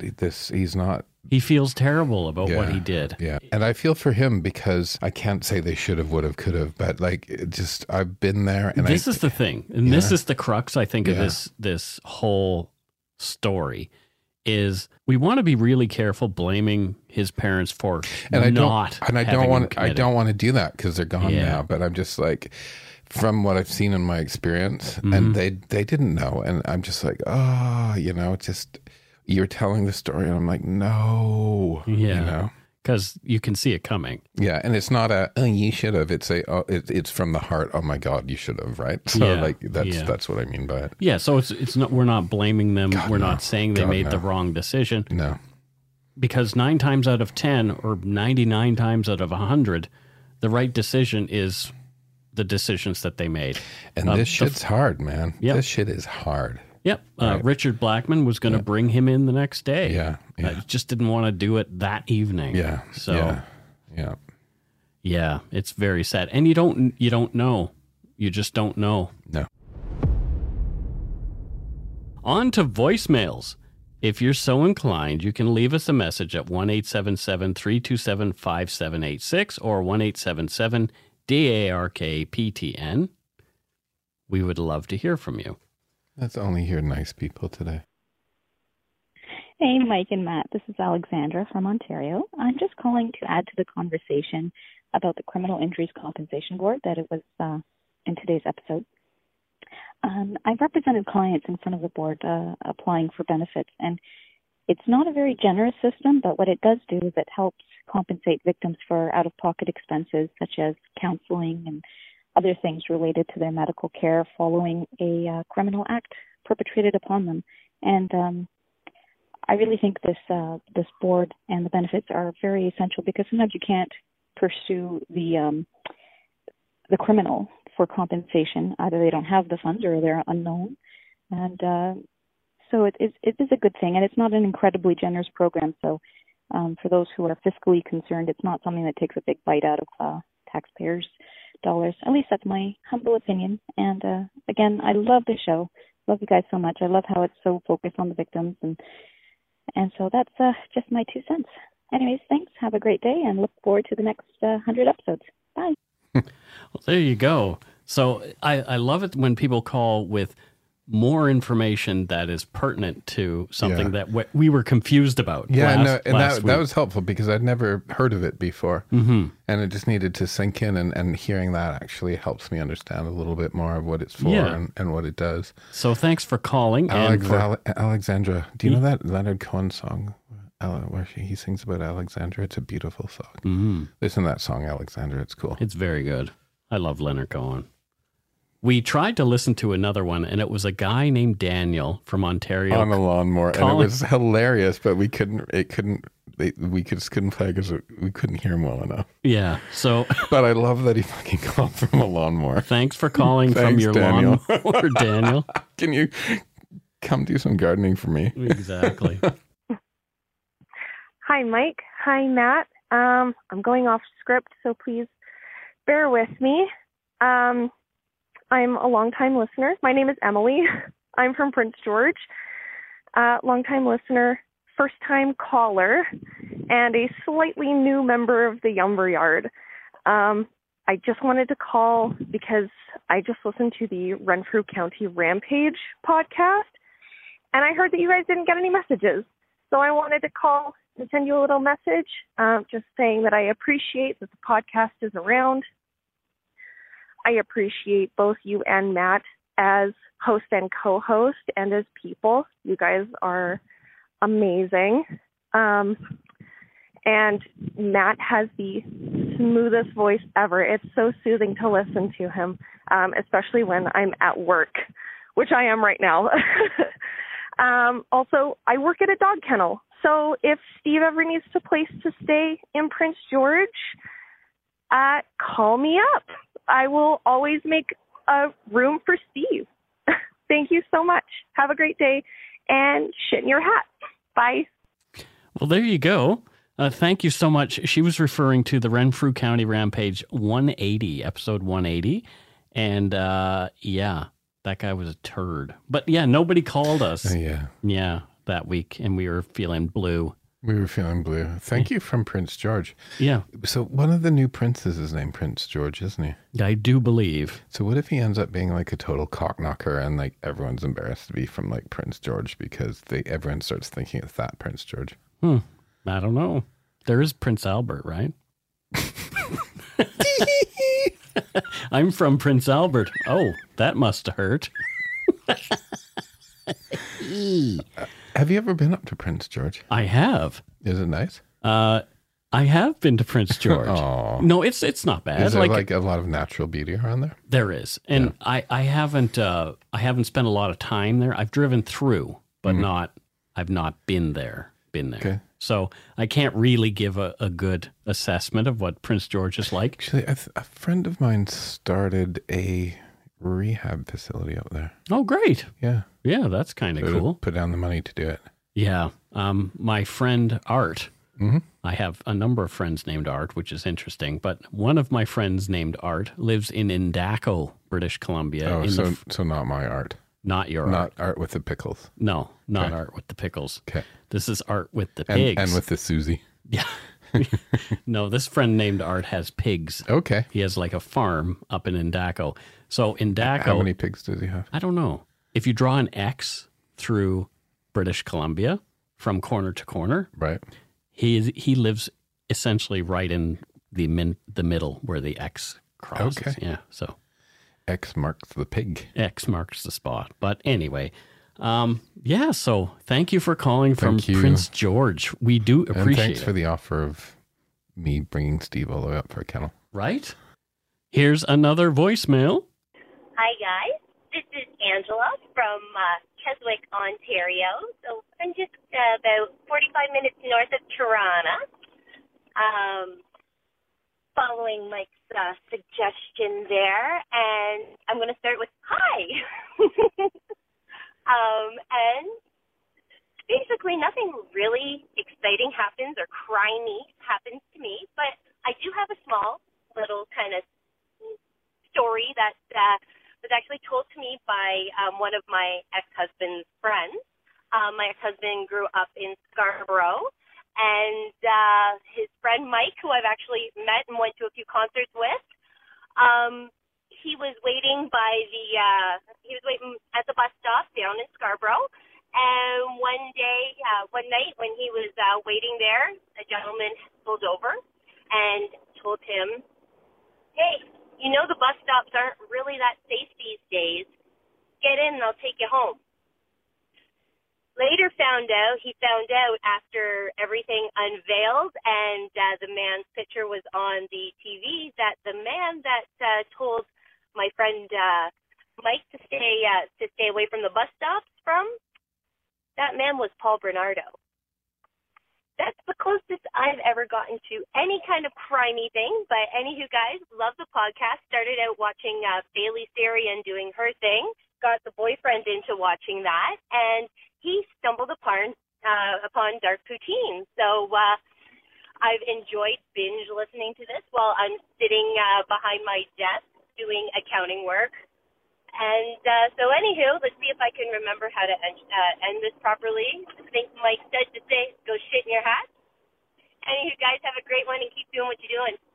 feels terrible about what he did. Yeah. And I feel for him because I can't say they should have, would have, could have, but I've been there. And this is the thing. And this is the crux, I think, of this whole story is we want to be really careful blaming his parents for I don't want to do that because they're gone now. But I'm just like, from what I've seen in my experience, and they didn't know. And I'm just like, you're telling the story. And I'm like, no, because you can see it coming. Yeah. And it's not you should have, it's from the heart. Oh my God, you should have. Right. So that's what I mean by it. Yeah. So it's not, we're not blaming them. We're not saying they made the wrong decision. No. Because 9 times out of 10 or 99 times out of 100, the right decision is the decisions that they made. And this shit's hard, man. Yep. This shit is hard. Yep. Right. Richard Blackman was going to bring him in the next day. Yeah. Just didn't want to do it that evening. Yeah. So yeah, it's very sad. And you don't know. You just don't know. No. On to voicemails. If you're so inclined, you can leave us a message at 1-877-327-5786 or 1-877-DARK-PTN. We would love to hear from you. Let's only hear nice people today. Hey, Mike and Matt. This is Alexandra from Ontario. I'm just calling to add to the conversation about the Criminal Injuries Compensation Board that it was in today's episode. I've represented clients in front of the board applying for benefits, and it's not a very generous system, but what it does do is it helps compensate victims for out-of-pocket expenses such as counseling and other things related to their medical care following a criminal act perpetrated upon them. And I really think this board and the benefits are very essential because sometimes you can't pursue the criminal for compensation. Either they don't have the funds or they're unknown. And so it is a good thing, and it's not an incredibly generous program. So for those who are fiscally concerned, it's not something that takes a big bite out of taxpayers' dollars. At least that's my humble opinion. And again, I love the show. Love you guys so much. I love how it's so focused on the victims, and so that's just my 2 cents. Anyways, thanks. Have a great day, and look forward to the next 100 episodes. Bye. Well, there you go. So I love it when people call with more information that is pertinent to something that we were confused about. Yeah, that was helpful because I'd never heard of it before. Mm-hmm. And it just needed to sink in, and hearing that actually helps me understand a little bit more of what it's for and what it does. So thanks for calling. Alexandra, do you know that Leonard Cohen song? Where he sings about Alexandra? It's a beautiful song. Mm-hmm. Listen to that song, Alexandra. It's cool. It's very good. I love Leonard Cohen. We tried to listen to another one, and it was a guy named Daniel from Ontario on a lawnmower, and it was hilarious. But we just couldn't play because we couldn't hear him well enough. Yeah. So, but I love that he fucking called from a lawnmower. Thanks for calling from your Daniel. lawnmower, Daniel. Can you come do some gardening for me? Exactly. Hi, Mike. Hi, Matt. I'm going off script, so please bear with me. I'm a longtime listener. My name is Emily. I'm from Prince George. Longtime listener, first-time caller, and a slightly new member of the Yumber Yard. I just wanted to call because I just listened to the Renfrew County Rampage podcast, and I heard that you guys didn't get any messages. So I wanted to call and send you a little message, just saying that I appreciate that the podcast is around. I appreciate both you and Matt as host and co-host and as people. You guys are amazing. And Matt has the smoothest voice ever. It's so soothing to listen to him, especially when I'm at work, which I am right now. Also, I work at a dog kennel. So if Steve ever needs a place to stay in Prince George, call me up. I will always make a room for Steve. Thank you so much. Have a great day and shit in your hat. Bye. Well, there you go. Thank you so much. She was referring to the Renfrew County Rampage 180, episode 180. And yeah, that guy was a turd. But yeah, nobody called us. Yeah, that week. And we were feeling blue. We were feeling blue. Thank you from Prince George. Yeah. So one of the new princes is named Prince George, isn't he? I do believe. So what if he ends up being like a total cockknocker and like everyone's embarrassed to be from like Prince George because everyone starts thinking it's that Prince George? I don't know. There is Prince Albert, right? I'm from Prince Albert. Oh, that must have hurt. Have you ever been up to Prince George? I have. Is it nice? I have been to Prince George. Oh. No, it's not bad. Is there like a lot of natural beauty around there? There is, and yeah. I haven't spent a lot of time there. I've driven through, but I've not been there. Okay. So I can't really give a good assessment of what Prince George is like. Actually, a friend of mine started a rehab facility up there. Oh, great. Yeah. Yeah, that's kind of cool. Put down the money to do it. Yeah. My friend Art, mm-hmm. I have a number of friends named Art, which is interesting, but one of my friends named Art lives in Indaco, British Columbia. Oh, so not my Art. Not your Not Art. Art with the pickles. No, not Art with the pickles. Okay. This is Art with the pigs. And with the Susie. Yeah. No, this friend named Art has pigs. Okay. He has like a farm up in Indaco. So Indaco... How many pigs does he have? I don't know. If you draw an X through British Columbia from corner to corner, right? He lives essentially right in the middle where the X crosses. Okay. Yeah, so... X marks the pig. X marks the spot. But anyway, yeah, so thank you for calling from Prince George. We do appreciate it. And thanks for the offer of me bringing Steve all the way up for a kennel. Right? Here's another voicemail. Hi, guys. This is Angela from Keswick, Ontario. So I'm just about 45 minutes north of Toronto. Following Mike's suggestion there, and I'm going to start with hi. And basically nothing really exciting happens or crimey happens to me, but I do have a small little kind of story that was actually told to me by one of my ex-husband's friends. My ex-husband grew up in Scarborough, and his friend Mike, who I've actually met and went to a few concerts with, he was waiting at the bus stop down in Scarborough. And one night when he was waiting there, a gentleman pulled over and told him, "Hey, you know the bus stops aren't really that safe these days. Get in and I'll take you home." Later he found out after everything unveiled and the man's picture was on the TV that the man that told my friend Mike to stay away from the bus stops that man was Paul Bernardo. That's the closest I've ever gotten to any kind of crimey thing. But anywho, guys, love the podcast. Started out watching Bailey Sarian doing her thing. Got the boyfriend into watching that, and he stumbled upon Dark Poutine. So I've enjoyed binge listening to this while I'm sitting behind my desk doing accounting work. And so anywho, let's see if I can remember how to end this properly. I think Mike said to say, go shit in your hat. And you guys have a great one and keep doing what you're doing.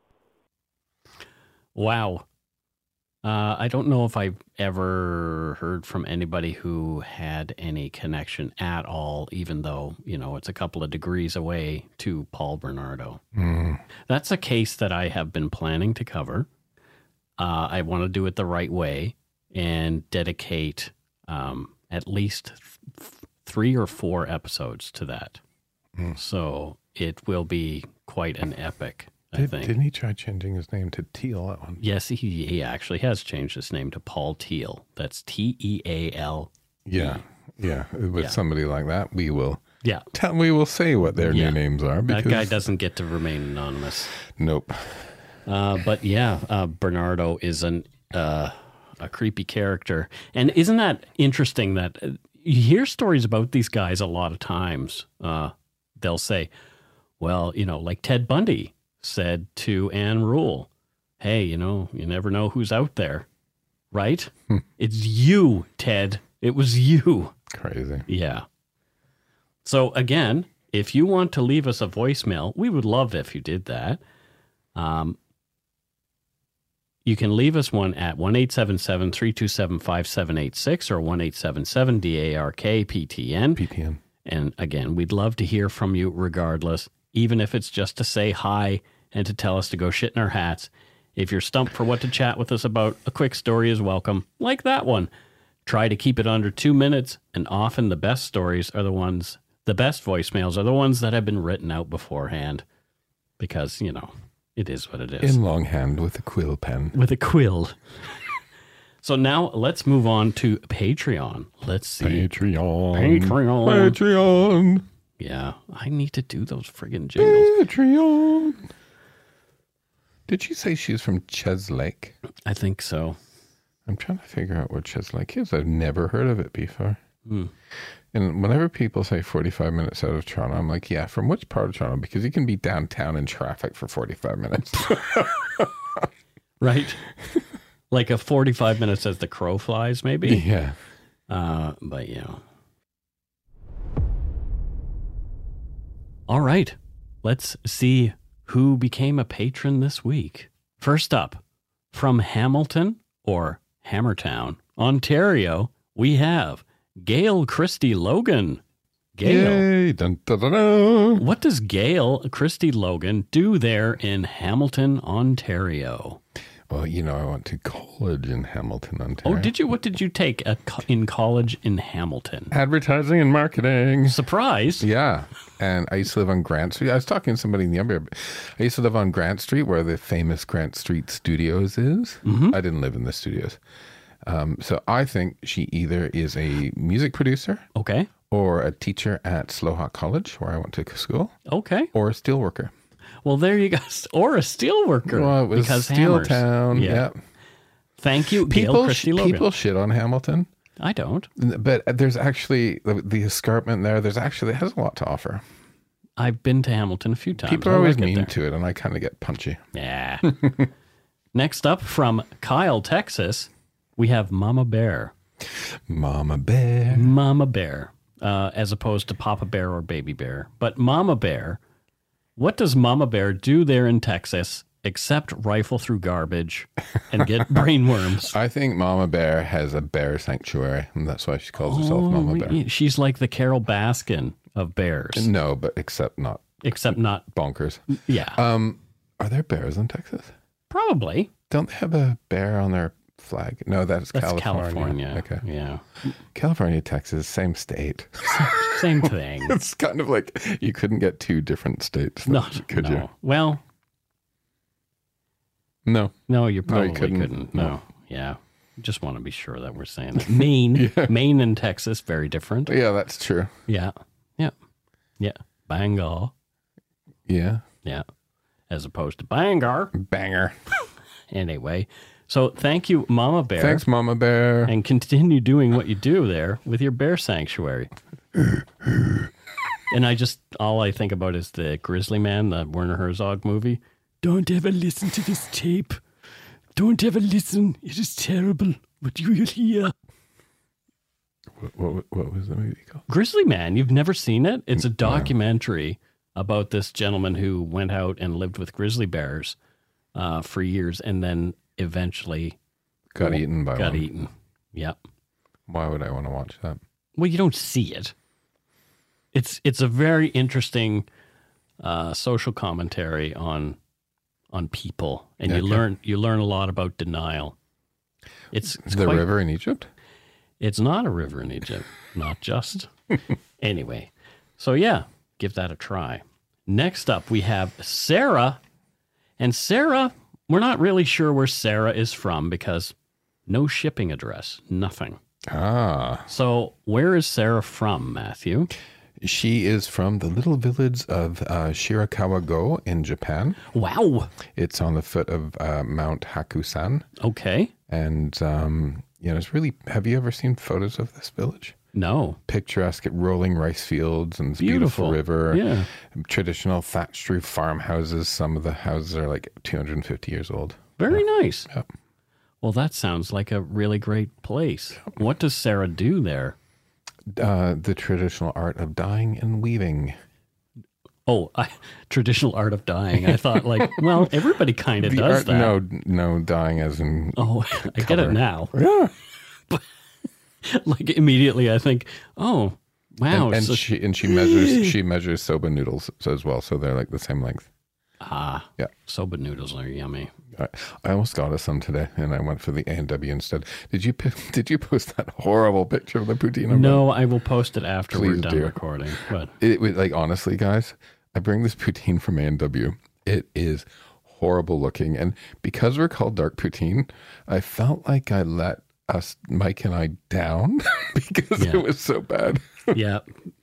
Wow. I don't know if I've ever heard from anybody who had any connection at all, even though, it's a couple of degrees away, to Paul Bernardo. That's a case that I have been planning to cover. I want to do it the right way and dedicate at least 3 or 4 episodes to that. So it will be quite an epic, I think. Didn't he try changing his name to Teal at one? Yes, he actually has changed his name to Paul Teal. That's Teal. Yeah. With somebody like that, we will. Yeah. We will say what their new names are. That guy doesn't get to remain anonymous. Nope. But Bernardo is a creepy character. And isn't that interesting that you hear stories about these guys a lot of times? They'll say, well, like Ted Bundy said to Anne Rule, hey, you never know who's out there, right? It's you, Ted. It was you. Crazy. Yeah. So again, if you want to leave us a voicemail, we would love if you did that. You can leave us one at 1-877-327-5786 or 1-877-DARK-PTN. PTN. And again, we'd love to hear from you regardless, even if it's just to say hi and to tell us to go shit in our hats. If you're stumped for what to chat with us about, a quick story is welcome, like that one. Try to keep it under 2 minutes, and often the best stories are the best voicemails are the ones that have been written out beforehand. Because, it is what it is. In longhand with a quill pen. With a quill. So now let's move on to Patreon. Let's see. Patreon. Yeah, I need to do those friggin' jingles. Patreon. Did you say she's from Cheslake? I think so. I'm trying to figure out where Cheslake is. I've never heard of it before. And whenever people say 45 minutes out of Toronto, I'm like, yeah, from which part of Toronto? Because you can be downtown in traffic for 45 minutes. Right? Like a 45 minutes as the crow flies, maybe? Yeah. But yeah. All right. Let's see who became a patron this week. First up, from Hamilton or Hammertown, Ontario, we have Gail Christie Logan. Gail. Yay. Dun, dun, dun, dun. What does Gail Christie Logan do there in Hamilton, Ontario? Well, I went to college in Hamilton, Ontario. Oh, did you? What did you take in college in Hamilton? Advertising and marketing. Surprise. Yeah. And I used to live on Grant Street. I was talking to somebody in the Umber. I used to live on Grant Street where the famous Grant Street Studios is. Mm-hmm. I didn't live in the studios. So I think she either is a music producer. Okay. Or a teacher at Slowhawk College, where I went to school. Okay. Or a steelworker. Well, there you go. Or a steelworker. Well, it was Steeltown. Yeah. Thank you, Gail Christie Logan. People shit on Hamilton. I don't. But there's actually the escarpment there. It has a lot to offer. I've been to Hamilton a few times. People are always mean to it, and I kind of get punchy. Yeah. Next up from Kyle, Texas, we have Mama Bear. Mama Bear. Mama Bear, as opposed to Papa Bear or Baby Bear. But Mama Bear, what does Mama Bear do there in Texas except rifle through garbage and get brainworms? I think Mama Bear has a bear sanctuary, and that's why she calls herself Mama Bear. She's like the Carol Baskin of bears. No, but except not bonkers. Yeah. Are there bears in Texas? Probably. Don't they have a bear on their flag? No, that's California. Okay. Yeah. California, Texas, same state. Same thing. It's kind of like you couldn't get 2 different states. Could you? Well, no. No, you probably couldn't. No. Yeah. Just want to be sure that we're saying that. Maine. Yeah. Maine and Texas, very different. Yeah, that's true. Yeah. Yeah. Yeah. Bangor. Yeah. Yeah. As opposed to Bangor. Banger. Anyway. So thank you, Mama Bear. Thanks, Mama Bear. And continue doing what you do there with your bear sanctuary. And all I think about is the Grizzly Man, the Werner Herzog movie. Don't ever listen to this tape. Don't ever listen. It is terrible what you will hear. What was the movie called? Grizzly Man. You've never seen it? It's a documentary about this gentleman who went out and lived with grizzly bears for years and then eventually Got eaten by got one. eaten. Yep. Why would I want to watch that? Well, you don't see it. It's a very interesting social commentary on people, and you learn a lot about denial. It's The river in Egypt? It's not a river in Egypt, not just. Anyway, so yeah, give that a try. Next up, we have Sarah, and Sarah, we're not really sure where Sarah is from because no shipping address, nothing. Ah. So where is Sarah from, Matthew? She is from the little village of Shirakawa-go in Japan. Wow. It's on the foot of Mount Hakusan. Okay. And, it's really, have you ever seen photos of this village? No. Picturesque, rolling rice fields and this Beautiful. beautiful river. Yeah. Traditional thatched roof farmhouses. Some of the houses are like 250 years old. Very nice. Yep. Well, that sounds like a really great place. What does Sarah do there? The traditional art of dyeing and weaving. Oh, traditional art of dyeing. I thought well, everybody kind of does that. No, dyeing as in. Oh, I get it now. Yeah. Immediately I think, oh, wow. And she measures soba noodles as well, so they're like the same length. Yeah. Soba noodles are yummy. I almost got us some today, and I went for the A&W instead. Did you post that horrible picture of the poutine? No, I will post it after we're Please done do. recording. But It was honestly, guys, I bring this poutine from A&W. It is horrible looking, and because we're called dark poutine, I felt like I let Mike and I down because it was so bad. yeah.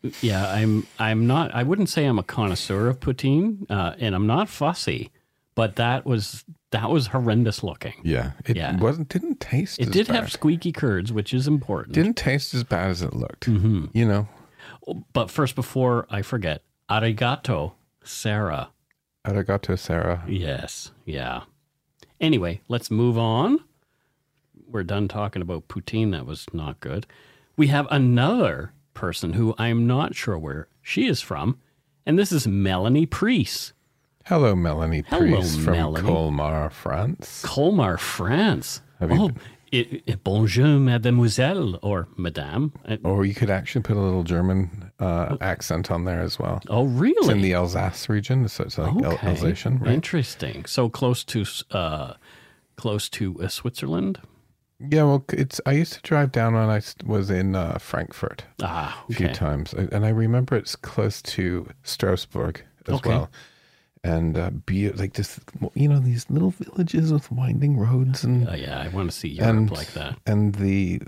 I'm not. I wouldn't say I'm a connoisseur of poutine, and I'm not fussy, but that was horrendous looking. Yeah, didn't taste. It did have squeaky curds, which is important. Didn't taste as bad as it looked. Mm-hmm. But first, before I forget, arigato, Sarah. Arigato, Sarah. Yes. Yeah. Anyway, let's move on. We're done talking about poutine. That was not good. We have another person who I'm not sure where she is from, and this is Melanie Priest. Hello, Melanie Priest from Melanie. Colmar, France. Colmar, France. Bonjour, mademoiselle, or madame. Or you could actually put a little German accent on there as well. Oh, really? It's in the Alsace region, so it's like Alsatian, right? Interesting. So close to Switzerland. Yeah, well, I used to drive down when I was in Frankfurt a few times, and I remember it's close to Strasbourg as well. And like this, these little villages with winding roads and I want to see Europe like that. And the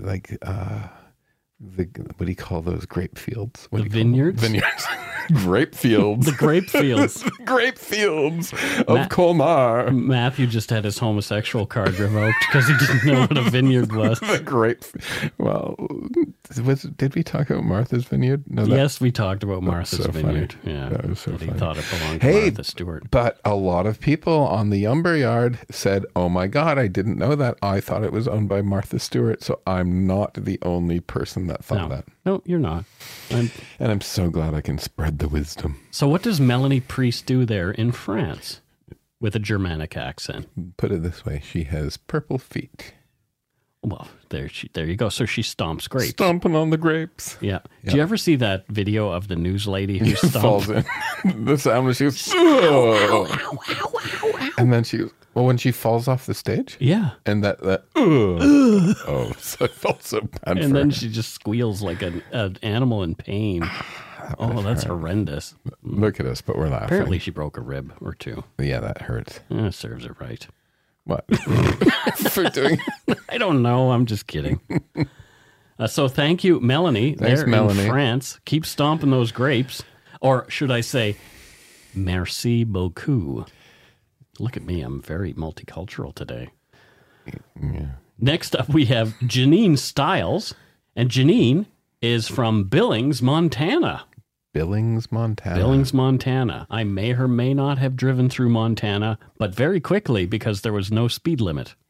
what do you call those grape fields? The vineyards? Vineyards. Grape fields. The grape fields. The grape fields of Colmar. Matthew just had his homosexual card revoked because he didn't know what a vineyard was. The grape. Well, did we talk about Martha's Vineyard? No. Yes, we talked about Martha's Vineyard. Funny. Yeah, that was so funny. He thought it belonged to Martha Stewart. But a lot of people on the Umber Yard said, "Oh my God, I didn't know that. I thought it was owned by Martha Stewart." So I'm not the only person that thought that. No, you're not. And I'm so glad I can spread the wisdom. So what does Melanie Priest do there in France with a Germanic accent? Put it this way, she has purple feet. Well, there you go. So she stomps grapes. Stomping on the grapes. Yeah. Do you ever see that video of the news lady who falls in? The sound when she goes, oh. And then she goes, well, when she falls off the stage? Yeah. And that oh, so I felt so bad and then she just squeals like an animal in pain. That's horrendous. Look at us, but we're laughing. Apparently she broke a rib or two. Yeah, that hurts. Serves her right. What? For doing? I don't know. I'm just kidding. So thank you, Melanie. Thanks, Melanie. In France. Keep stomping those grapes. Or should I say, merci beaucoup. Look at me. I'm very multicultural today. Yeah. Next up, we have Janine Stiles. And Janine is from Billings, Montana. Billings, Montana. Billings, Montana. I may or may not have driven through Montana, but very quickly because there was no speed limit.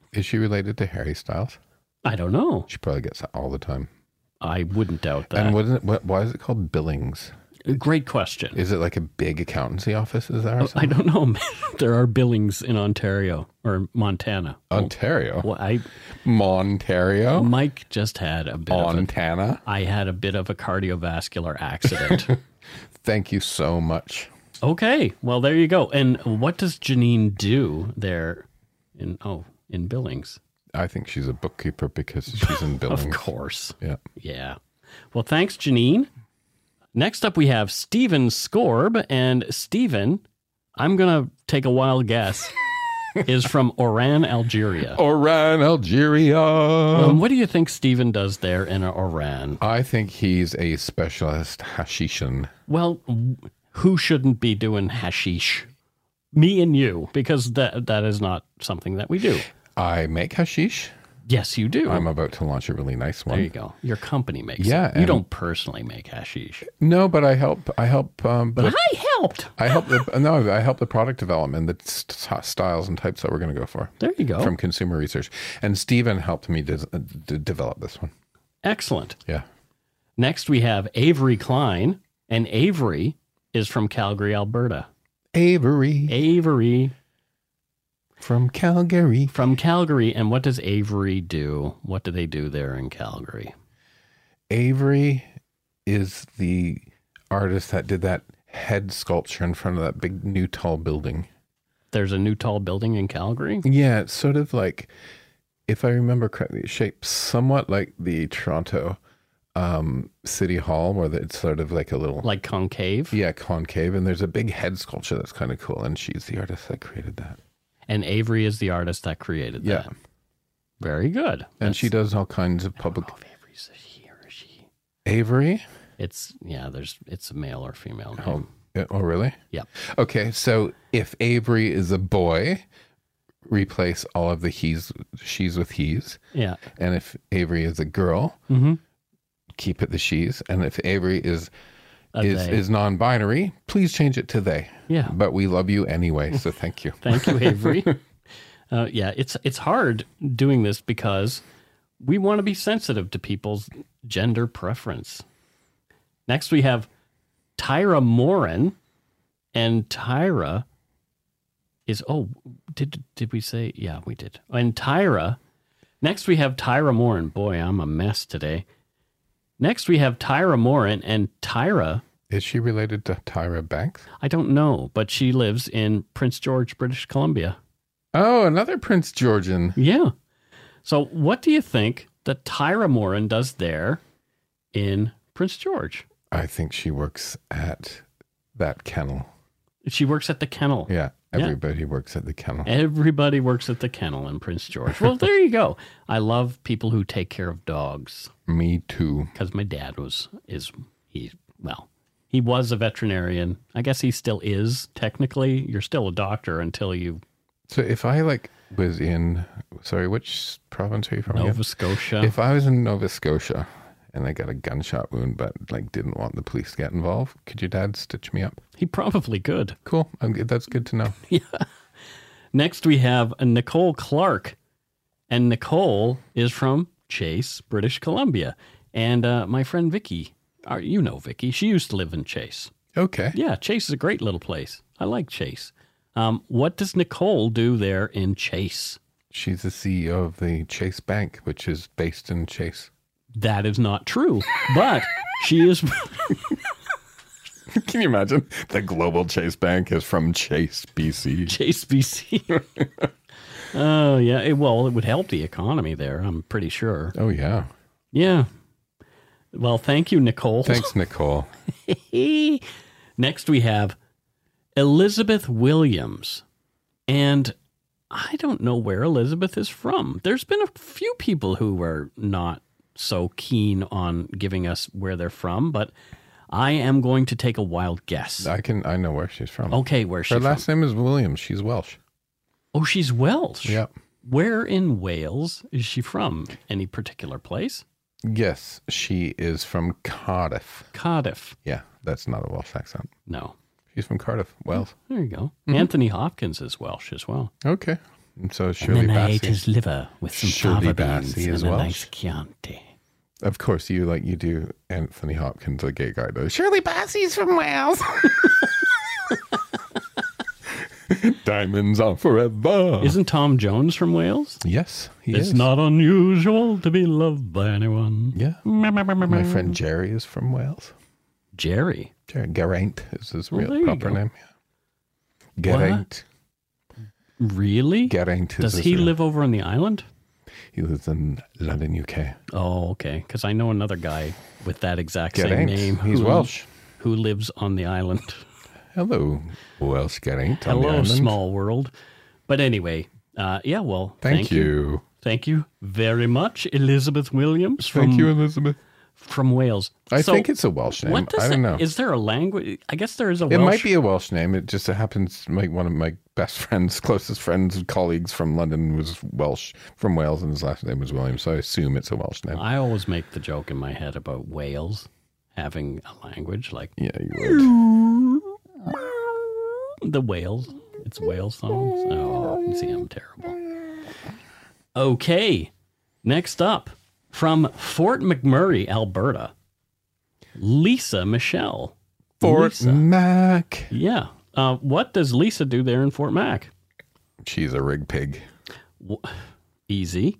Is she related to Harry Styles? I don't know. She probably gets that all the time. I wouldn't doubt that. And why is it called Billings? Great question. Is it like a big accountancy office? Is there? I don't know. There are Billings in Ontario or Montana. Ontario? Well, Montario? Mike just had a bit Montana? I had a bit of a cardiovascular accident. Thank you so much. Okay. Well, there you go. And what does Janine do there in Billings? I think she's a bookkeeper because she's in Billings. Of course. Yeah. Yeah. Well, thanks, Janine. Next up, we have Stephen Scorb. And Stephen, I'm going to take a wild guess, is from Oran, Algeria. Oran, Algeria. What do you think Stephen does there in Oran? I think he's a specialist hashishan. Well, who shouldn't be doing hashish? Me and you, because that is not something that we do. I make hashish. Yes, you do. I'm about to launch a really nice one. There you go. Your company makes it. You don't personally make hashish. No, but I help. But I helped. I help the product development, the styles and types that we're going to go for. There you go. From consumer research. And Stephen helped me develop this one. Excellent. Yeah. Next, we have Avery Klein. And Avery is from Calgary, Alberta. Avery. From Calgary. From Calgary. And what does Avery do? What do they do there in Calgary? Avery is the artist that did that head sculpture in front of that big new tall building. There's a new tall building in Calgary? Yeah, it's sort of like, if I remember correctly, it's shaped somewhat like the Toronto City Hall, where it's sort of like a little... Like concave? Yeah, concave. And there's a big head sculpture that's kind of cool. And she's the artist that created that. And Avery is the artist that created that. Yeah. Very good. And she does all kinds of public... I don't know if Avery's a he or a she. Avery? It's a male or female name. Oh, really? Yeah. Okay, so if Avery is a boy, replace all of the she's with he's. Yeah. And if Avery is a girl, keep it the she's. And if Avery is non-binary, please change it to they. Yeah. But we love you anyway, so thank you. Thank you, Avery. It's hard doing this because we want to be sensitive to people's gender preference. Next, we have Tyra Morin, and Tyra is, did we say? Yeah, we did. And Tyra, next we have Tyra Morin. Boy, I'm a mess today. Next, we have Tyra Morin, and Tyra... Is she related to Tyra Banks? I don't know, but she lives in Prince George, British Columbia. Oh, another Prince Georgian. Yeah. So what do you think that Tyra Morin does there in Prince George? I think she works at that kennel. She works at the kennel. Yeah. Everybody works at the kennel. Everybody works at the kennel in Prince George. Well, there you go. I love people who take care of dogs. Me too. Because my dad he was a veterinarian. I guess he still is, technically. You're still a doctor until you... So if I was in... Sorry, which province are you from? Nova Scotia. If I was in Nova Scotia and I got a gunshot wound but didn't want the police to get involved, could your dad stitch me up? He probably could. Cool. That's good to know. Yeah. Next we have Nicole Clark. And Nicole is from Chase, British Columbia. And my friend Vicky... You know Vicky. She used to live in Chase. Okay. Yeah, Chase is a great little place. I like Chase. What does Nicole do there in Chase? She's the CEO of the Chase Bank, which is based in Chase. That is not true, but she is... Can you imagine? The global Chase Bank is from Chase, BC. Chase, BC. Oh, yeah. It would help the economy there, I'm pretty sure. Oh, yeah. Yeah. Well, thank you, Nicole. Thanks, Nicole. Next, we have Elizabeth Williams. And I don't know where Elizabeth is from. There's been a few people who were not so keen on giving us where they're from, but I am going to take a wild guess. I know where she's from. Okay, where's she from? Her last name is Williams. She's Welsh. Oh, she's Welsh? Yeah. Where in Wales is she from? Any particular place? Yes, she is from Cardiff. Cardiff. Yeah, that's not a Welsh accent. No. She's from Cardiff, Wales. There you go. Mm-hmm. Anthony Hopkins is Welsh as well. Okay. And so Shirley and then I Bassey. ate his liver with some Shirley fava beans Bassey and is a Welsh. nice Chianti. Of course, you do Anthony Hopkins, a gay guy, though. Shirley Bassey's from Wales. Diamonds are forever. Isn't Tom Jones from Wales? Yes, he It's is. not unusual to be loved by anyone. Yeah. My friend Jerry is from Wales. Jerry. Jerry Geraint is his Well, there real you proper go. name. Geraint. Really? Geraint is Does his he real- live over on the island? He lives in London, UK. Oh, okay. Because I know another guy with that exact same Geraint. name. He's Welsh. Who lives on the island. Hello, Welsh Geraint. on the Hello, island. small world. But anyway, yeah, well, Thank you. Thank you very much, Elizabeth Williams Thank you, Elizabeth. from Wales. I So, think it's a Welsh name. what does I don't know. Is there a language? I guess there is a It Welsh. might be a Welsh name. It just happens like one of my best friends, closest friends, colleagues from London was Welsh, from Wales, and his last name was Williams. So I assume it's a Welsh name. I always make the joke in my head about Wales having a language like Yeah, you would. the whales. It's whale songs. Oh, you see, I'm terrible. Okay, next up from Fort McMurray, Alberta, Lisa Michelle. Fort Lisa. Mac. Yeah. What does Lisa do there in Fort Mac? She's a rig pig. Easy.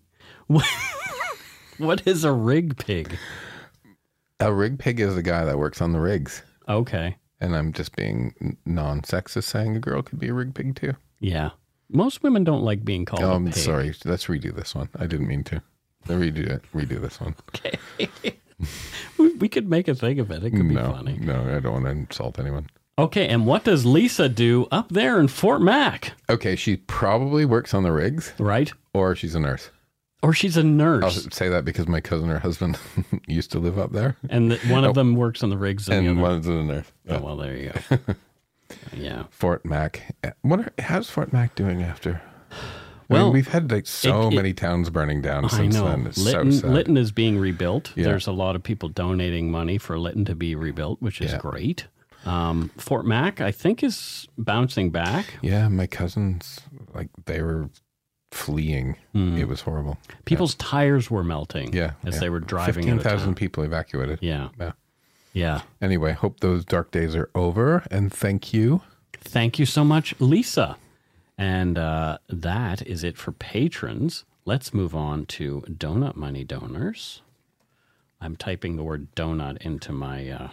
What is a rig pig? A rig pig is the guy that works on the rigs. Okay. And I'm just being non-sexist, saying a girl could be a rig pig too. Yeah. Most women don't like being called a I'm pig. sorry. Let's redo this one. I didn't mean to. Redo this one. Okay. We could make a thing of it. It could be funny. No, I don't want to insult anyone. Okay, and what does Lisa do up there in Fort Mac? Okay, she probably works on the rigs, Right? or she's a nurse. Or she's a I'll nurse. say that because my cousin, her husband, used to live up there, And one of them works on the rigs and, the and other. one's a nurse. Oh, well, there you go. Yeah. Fort Mac. How's Fort Mac doing after? Well, we've had like so it- many towns burning down I since know. then. It's Lytton, so sad. Lytton is being rebuilt. Yeah. There's a lot of people donating money for Lytton to be rebuilt, which is Yeah. great. Fort Mac, I think, is bouncing back. Yeah, my cousins, like they were fleeing. It was horrible. People's tires were melting Yeah, as they were driving out of 15,000 town. people evacuated. Yeah. Yeah. Yeah. Anyway, hope those dark days are over, and thank you. Thank you so much, Lisa. And that is it for patrons. Let's move on to Donut Money donors. I'm typing the word donut into my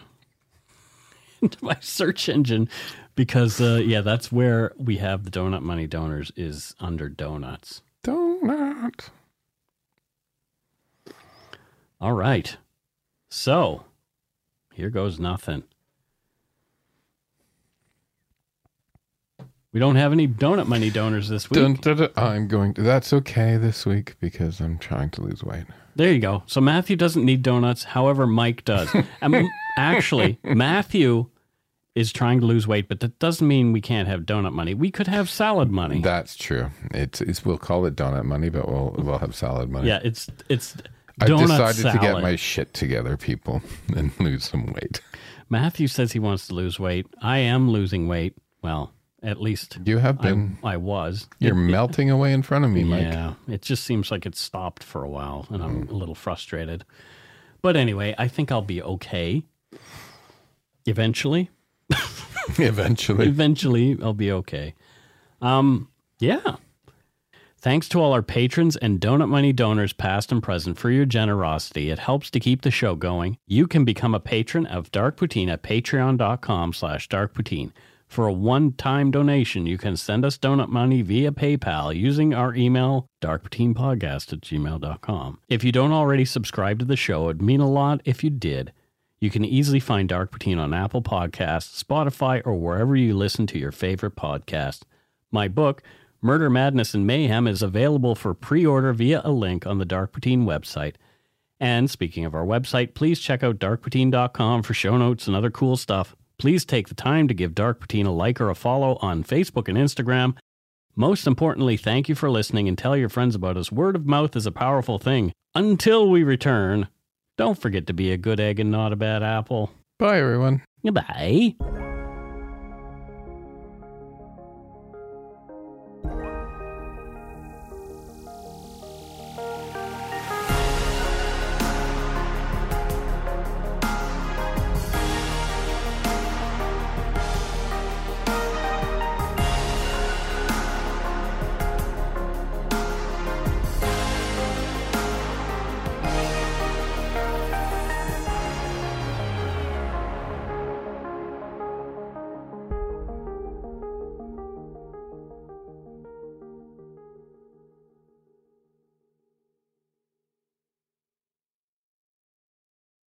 search engine because, that's where we have the Donut Money donors is under donuts. Donut. All right. So here goes nothing. We don't have any Donut Money donors this week. Dun, dun, dun. I'm going to. That's okay this week because I'm trying to lose weight. There you go. So Matthew doesn't need donuts. However, Mike does. Actually, Matthew is trying to lose weight, but that doesn't mean we can't have donut money. We could have salad money. That's true. It's we'll call it donut money, but we'll have salad money. Yeah, it's I donut decided salad. to get my shit together, people, and lose some weight. Matthew says he wants to lose weight. I am losing weight. Well, at least You have been. I was. You're melting away in front of me, Mike. Yeah, it just seems like it stopped for a while, and I'm a little frustrated. But anyway, I think I'll be okay. Eventually. Eventually, I'll be okay. Yeah. Thanks to all our patrons and Donut Money donors, past and present, for your generosity. It helps to keep the show going. You can become a patron of Dark Poutine at patreon.com/darkpoutine. For a one-time donation, you can send us donut money via PayPal using our email, darkpoutinepodcast@gmail.com. If you don't already subscribe to the show, it'd mean a lot if you did. You can easily find Dark Poutine on Apple Podcasts, Spotify, or wherever you listen to your favorite podcast. My book, Murder, Madness, and Mayhem, is available for pre-order via a link on the Dark Poutine website. And speaking of our website, please check out darkpoutine.com for show notes and other cool stuff. Please take the time to give Dark Poutine a like or a follow on Facebook and Instagram. Most importantly, thank you for listening and tell your friends about us. Word of mouth is a powerful thing. Until we return, don't forget to be a good egg and not a bad apple. Bye, everyone. Goodbye.